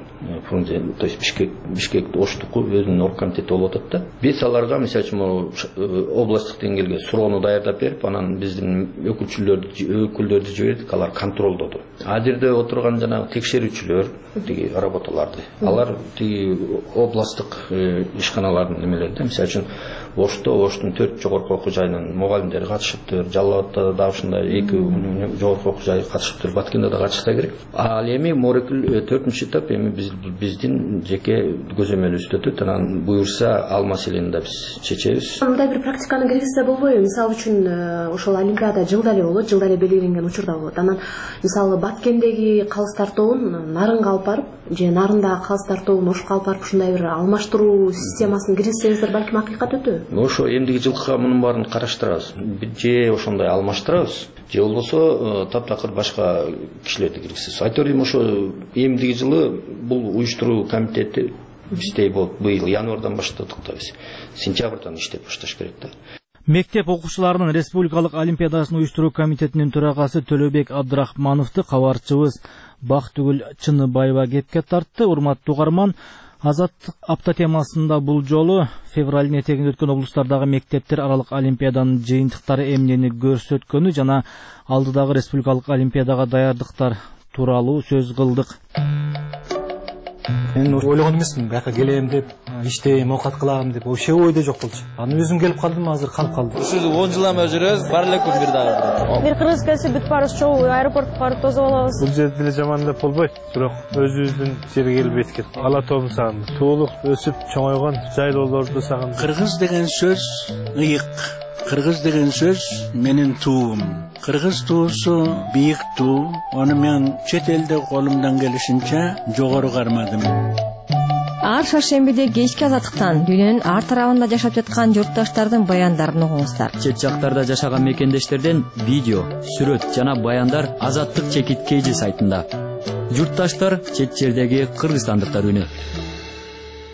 то есть Бишкек, Бишкек Оштуку өзүнүн оргкомитети болуп атат да. Биз аларга мисалы үчүн областтык деңгээлге суроону даярдап берип, анан биздин өкүлчүлөрдү өкүлдөрдү жибердик, алар контролдоду. А жерде отурган жанагы текшерүүчүлөр тиги работаларды, алар тиги областтык ишканалардын немелерде, мисалы үчүн Ошто, Оштун төрт жогорку окуу жайынын мугалимдери катышыптыр, Жалал Абадта да ушундай эки жогорку окуу жай катышыптыр, Баткенде да катышса керек. Ал эми төртүнчү этап эми биздин жеке көзөмөлүбүздө өтөт. Анан буюрса ал маселени да биз чечебиз. Мындай бир практиканы киргизсе болбойбу? Мисалы үчүн ошол олимпиада жылда эле болот, жылда эле белгиленген учурда болот. Анан мисалы Баткендеги калыс тартообун Нарынга алып барып, же Нарындагы калыс тартообун Ошко алып барып ушундай бир алмаштыруу системасын киргизсеңиздер балким акыйкат өтөбү? Ошо эмдиги жылкыга мунун баарын караштырабыз. Же ошондой алмаштырабыз, же болбосо таптакыр башка кишилерди киргизебиз. Айта берейин, ошо эмдиги жылы бул уюштуруу комитети биздей болуп, быйыл январдан баштадык да биз. Сентябрдан иштеп башташ керек да. Мектеп окуучуларынын республикалык олимпиадасын уюштуруу комитетинин төрагасы Төлөбек Абдрахмановду кабарчыбыз Бактыгүл Чыныбаева кепке тартты. Урматтуу угарман, Азаттык апта темасында бул жолу февралдын этегинде өткөн облустардагы мектептер аралык олимпиаданын жыйынтыктары эмнени көрсөткөнү жана алдыдагы республикалык олимпиадага даярдыктар тууралуу сөз кылдык. Мен ойлогон эмесмин, бияка келем деп, иштейм, оокат кылам деп, вообще ойдо жок болчу. Анан өзүм келип калдым, азыр калып калдым. Ушул он жылдан бери жүрөбүз, бар эле күн бир дагы. Бир кыргыз келсе бүт барыбыз чогуу аэропортко барып тосуп алабыз. Бул жерде деле жаман деп болбойт, бирок өзүбүздүн жерге келип эткет. Ала тобун сагындым. Туулуп, өсүп, чоңойгон жайлоолорду сагындым. Кыргыз деген сөз ыйык. Кыргыз деген сөз менин туум. Кыргыз туусу бийик туу. Аны мен чет элде колумдан келишинче жогору кармадым. Ар шаршембиде кечки Азаттыктан дүйнөнүн ар тарабында жашап жаткан журтташтардын баяндарын угуңуздар. Чет жактарда жашаган мекендештерден видео, сүрөт жана баяндар Азаттык чекит кейжи сайтында. Журтташтар чет жердеги кыргызстандыктар үнү.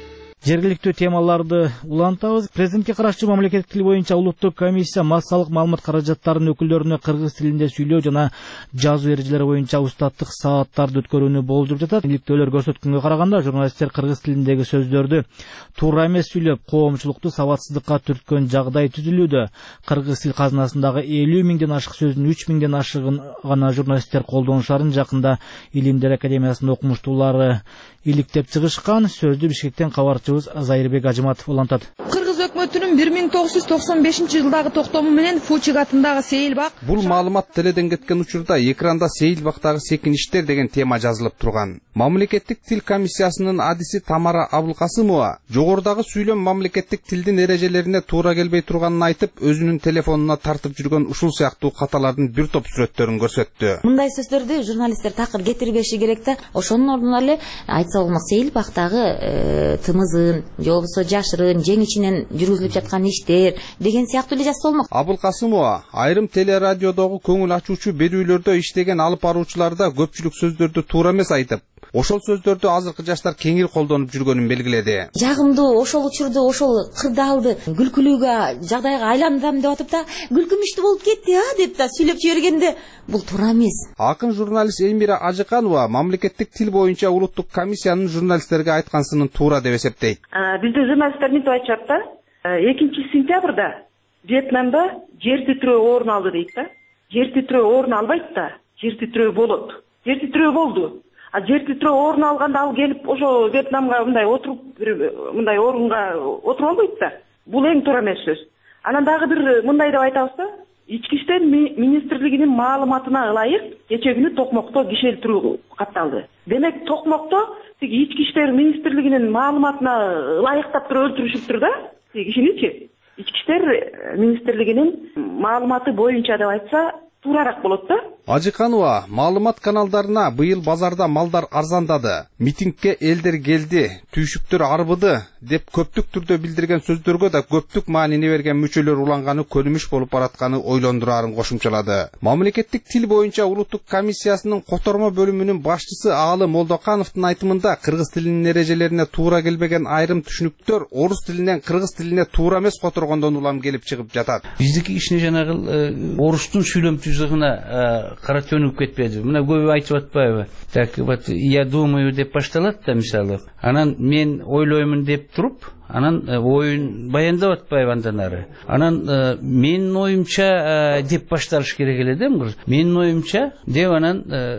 Жергиликтүү темаларды улантабыз. Президентке карашчы мамлекеттик тил боюнча улуттук комиссия массалык маалымат каражаттарынын өкүлдөрүнө кыргыз тилинде сүйлөө жана жазуу эрежелери боюнча устаттык сааттарды өткөрүүнү болжоп жатат. Иликтөөлөр көрсөткөнгө караганда журналисттер кыргыз тилиндеги сөздөрдү туура эмес сүйлөп, коомчулукту сабатсыздыкка түрткөн жагдай түзүлүүдө. Кыргыз тил казынасындагы элүү миңден ашык сөздүн үч миңден ашыгын гана журналисттер колдонушарын жакында Илимдер академиясынын окумуштуулары иликтеп чыгышкан. Сөздү Бишкектен кабарчыбыз Зайырбек Ажыматов улантат. Кыргыз өкмөтүнүн бир миң тогуз жүз токсон бешинчи жылдагы токтому менен Фучик атындагы Сейилбак. Бул маалымат теледен кеткен учурда экранда Сейилбактагы секиништер деген тема жазылып турган. Мамлекеттик тил комиссиясынын адиси Тамара Абылкасымова жогорудагы сүйлөм мамлекеттик тилдин эрежелерине туура келбей турганын айтып, өзүнүн телефонуна тартып жүргөн ушул сыяктуу каталардын бир топ сүрөттөрүн көрсөттү. Мындай сөздөрдү журналисттер такыр кетирбеши керек да. Ошонун ордуна эле айтса болмок Сейилбактагы тымызын, же болбосо жашырын, жең ичинен жүргүзүлүп жаткан иштер деген сыяктуу эле жазса болмок. Абылкасымова айрым телерадиодогу көңүл ачуучу берүүлөрдө иштеген алып баруучулар да көпчүлүк сөздөрдү туура эмес айтып, ошол сөздөрдү азыркы жаштар кеңири колдонуп жүргөнүн белгиледи. Жагымдуу ошол учурду ошол кырдаалды күлкүлүүгө жагдайга айландырам деп атып да күлкүмүштүү болуп кетти а деп да сүйлөп жибергенде бул туура эмес. Акын журналист Элмира Ажыканова мамлекеттик тил боюнча улуттук комиссиянын журналисттерге айткансынын туура деп эсептейт. Биздин журналисттер мынтип айтышат да, экинчи сентябрда Вьетнамда жер титирөө орун алды дейт да. Жер титирөө орун албайт да, жер титирөө болот. Жер титирөө болду. А жер титирөө орун алганда ал келип ошо Вьетнамга мындай отуруп мындай орунга отуруп албайт да. Бул эң туура эмес сөз. Анан дагы бир мындай деп айтабыз да, Ички иштер министрлигинин маалыматына ылайык кече күнү Токмокто киши өлтүрүү катталды. Демек Токмокто тиги ички иштер министрлигинин маалыматына ылайыктап туруп өлтүрүшүптүр да. Тиги кишиничи ички иштер министрлигинин маалыматы боюнча деп айтса туураараак болот да. Ажыканова маалымат каналдарына быйыл базарда малдар арзандады, митингге элдер келди, түйшүктөр арбыды деп көптүк түрдө билдирген сөздөргө да көптүк маанини берген мүчөлөр уланганы көнүмүш болуп баратканы ойлондурарын кошумчалады. Мамлекеттик тил боюнча улуттук комиссиясынын котормо бөлүмүнүн башчысы Аалы Молдокановдун айтымында кыргыз тилинин эрежелерине туура келбеген айрым түшүнүктөр орус тилинен кыргыз тилине туура эмес которгондон улам келип чыгып жатат. Биздики ишине жанагы орустун сүйлөм түзүгүнө кара төнүп кетпеди. Мына көбү айтып атпайбы? Так вот я думаю деп башталат да мисалы. Анан мен ойлоймун деп туруп, анан оюн баяндап атпайбы андан ары. Анан менин оюмча деп башталыш керек эле да. Менин оюмча деп анан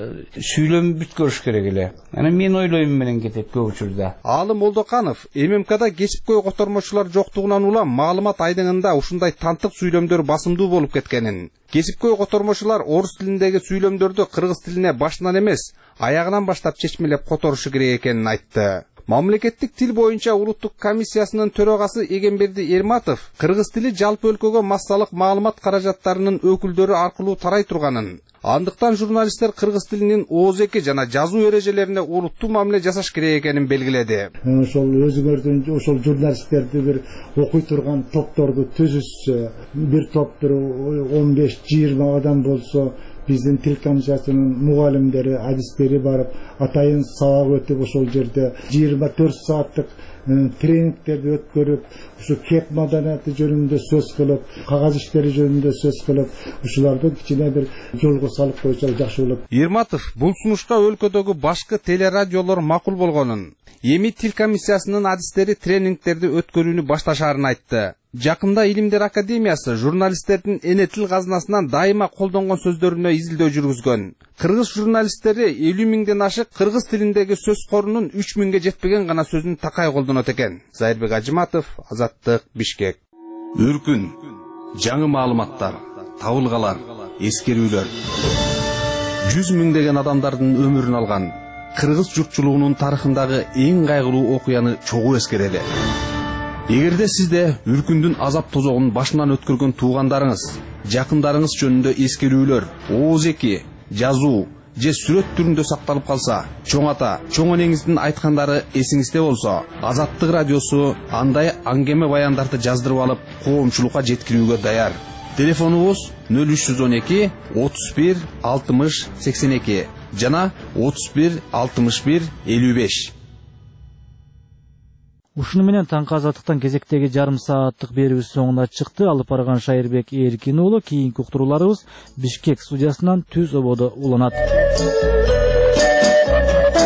сүйлөм бүткөрүш керек эле. Анан мен ойлоймун менен кетет көп учурда. Аалы Молдоканов ММКда кесипкөй котормочулар жоктугунан улам маалымат айдыңында ушундай тантык сүйлөмдөр басымдуу болуп кеткенин, кесипкөй котормочулар орус тилиндеги сүйлөмдөрдү кыргыз тилине башынан эмес, аягынан баштап чечмелеп которушу керек экенин айтты. Мамлекеттик тил боюнча улуттук комиссиясынын төрагасы Эгемберди Эрматов кыргыз тили жалпы өлкөгө массалык маалымат каражаттарынын өкүлдөрү аркылуу тарай турганын, андыктан журналисттер кыргыз тилинин ооз эки жана жазуу эрежелерине олуттуу мамиле жасаш керек экенин белгиледи. Ошол өзүңөрдүн ошол журналисттерди бир окуй турган топторду түзүшсө, бир топтор он беш жыйырма адам болсо, биздин тил комиссиясынын мугалимдери, адистери барып, атайын сабак өтүп ошол жерде жыйырма төрт сааттык тренингтерди өткөрүп, ушу кеп маданияты жөнүндө сөз кылып, кагаз иштери жөнүндө сөз кылып, ушуларды кичине бир жолго салып койсо жакшы болот. Эрматов бул сунушка өлкөдөгү башкы телерадиолор макул болгонун, эми тил комиссиясынын адистери тренингтерди өткөрүүнү башташаарын айтты. Жакында Илимдер академиясы журналисттердин эне тил казынасынан дайыма колдонгон сөздөрүнө изилдөө жүргүзгөн. Кыргыз журналисттери элүү миңден ашык кыргыз тилиндеги сөз корунун үч миңге жетпеген гана сөзүн такай колдонот экен. Зайырбек Ажыматов, Азаттык, Бишкек. Үркүн, жаңы маалыматтар, табылгалар, эскерүүлөр. жүз миңдеген адамдардын өмүрүн алган кыргыз журтчулугунун тарыхындагы эң кайгылуу окуяны чогуу эскерели. Эгерде сизде үркүндүн азап тозогун башынан өткөргөн туугандарыңыз, жакындарыңыз жөнүндө эскерүүлөр, ооз эки, жазуу же сүрөт түрүндө сакталып калса, чоң ата, чоң энеңиздин айткандары эсиңизде болсо, Азаттык радиосу андай аңгеме баяндарды жаздырып алып, коомчулукка жеткирүүгө даяр. Телефонубуз нөл үч жүз он эки отуз бир алтымыш сексен эки жана отуз бир алтымыш бир элүү беш. Ушуну менен таңкы азаттыктан кезектеги жарым сааттык берүүбүз соңуна чыкты. Алып барган Шайырбек Эркин уулу. Кийинки уктурууларыбыз Бишкек студиясынан түз ободо уланат.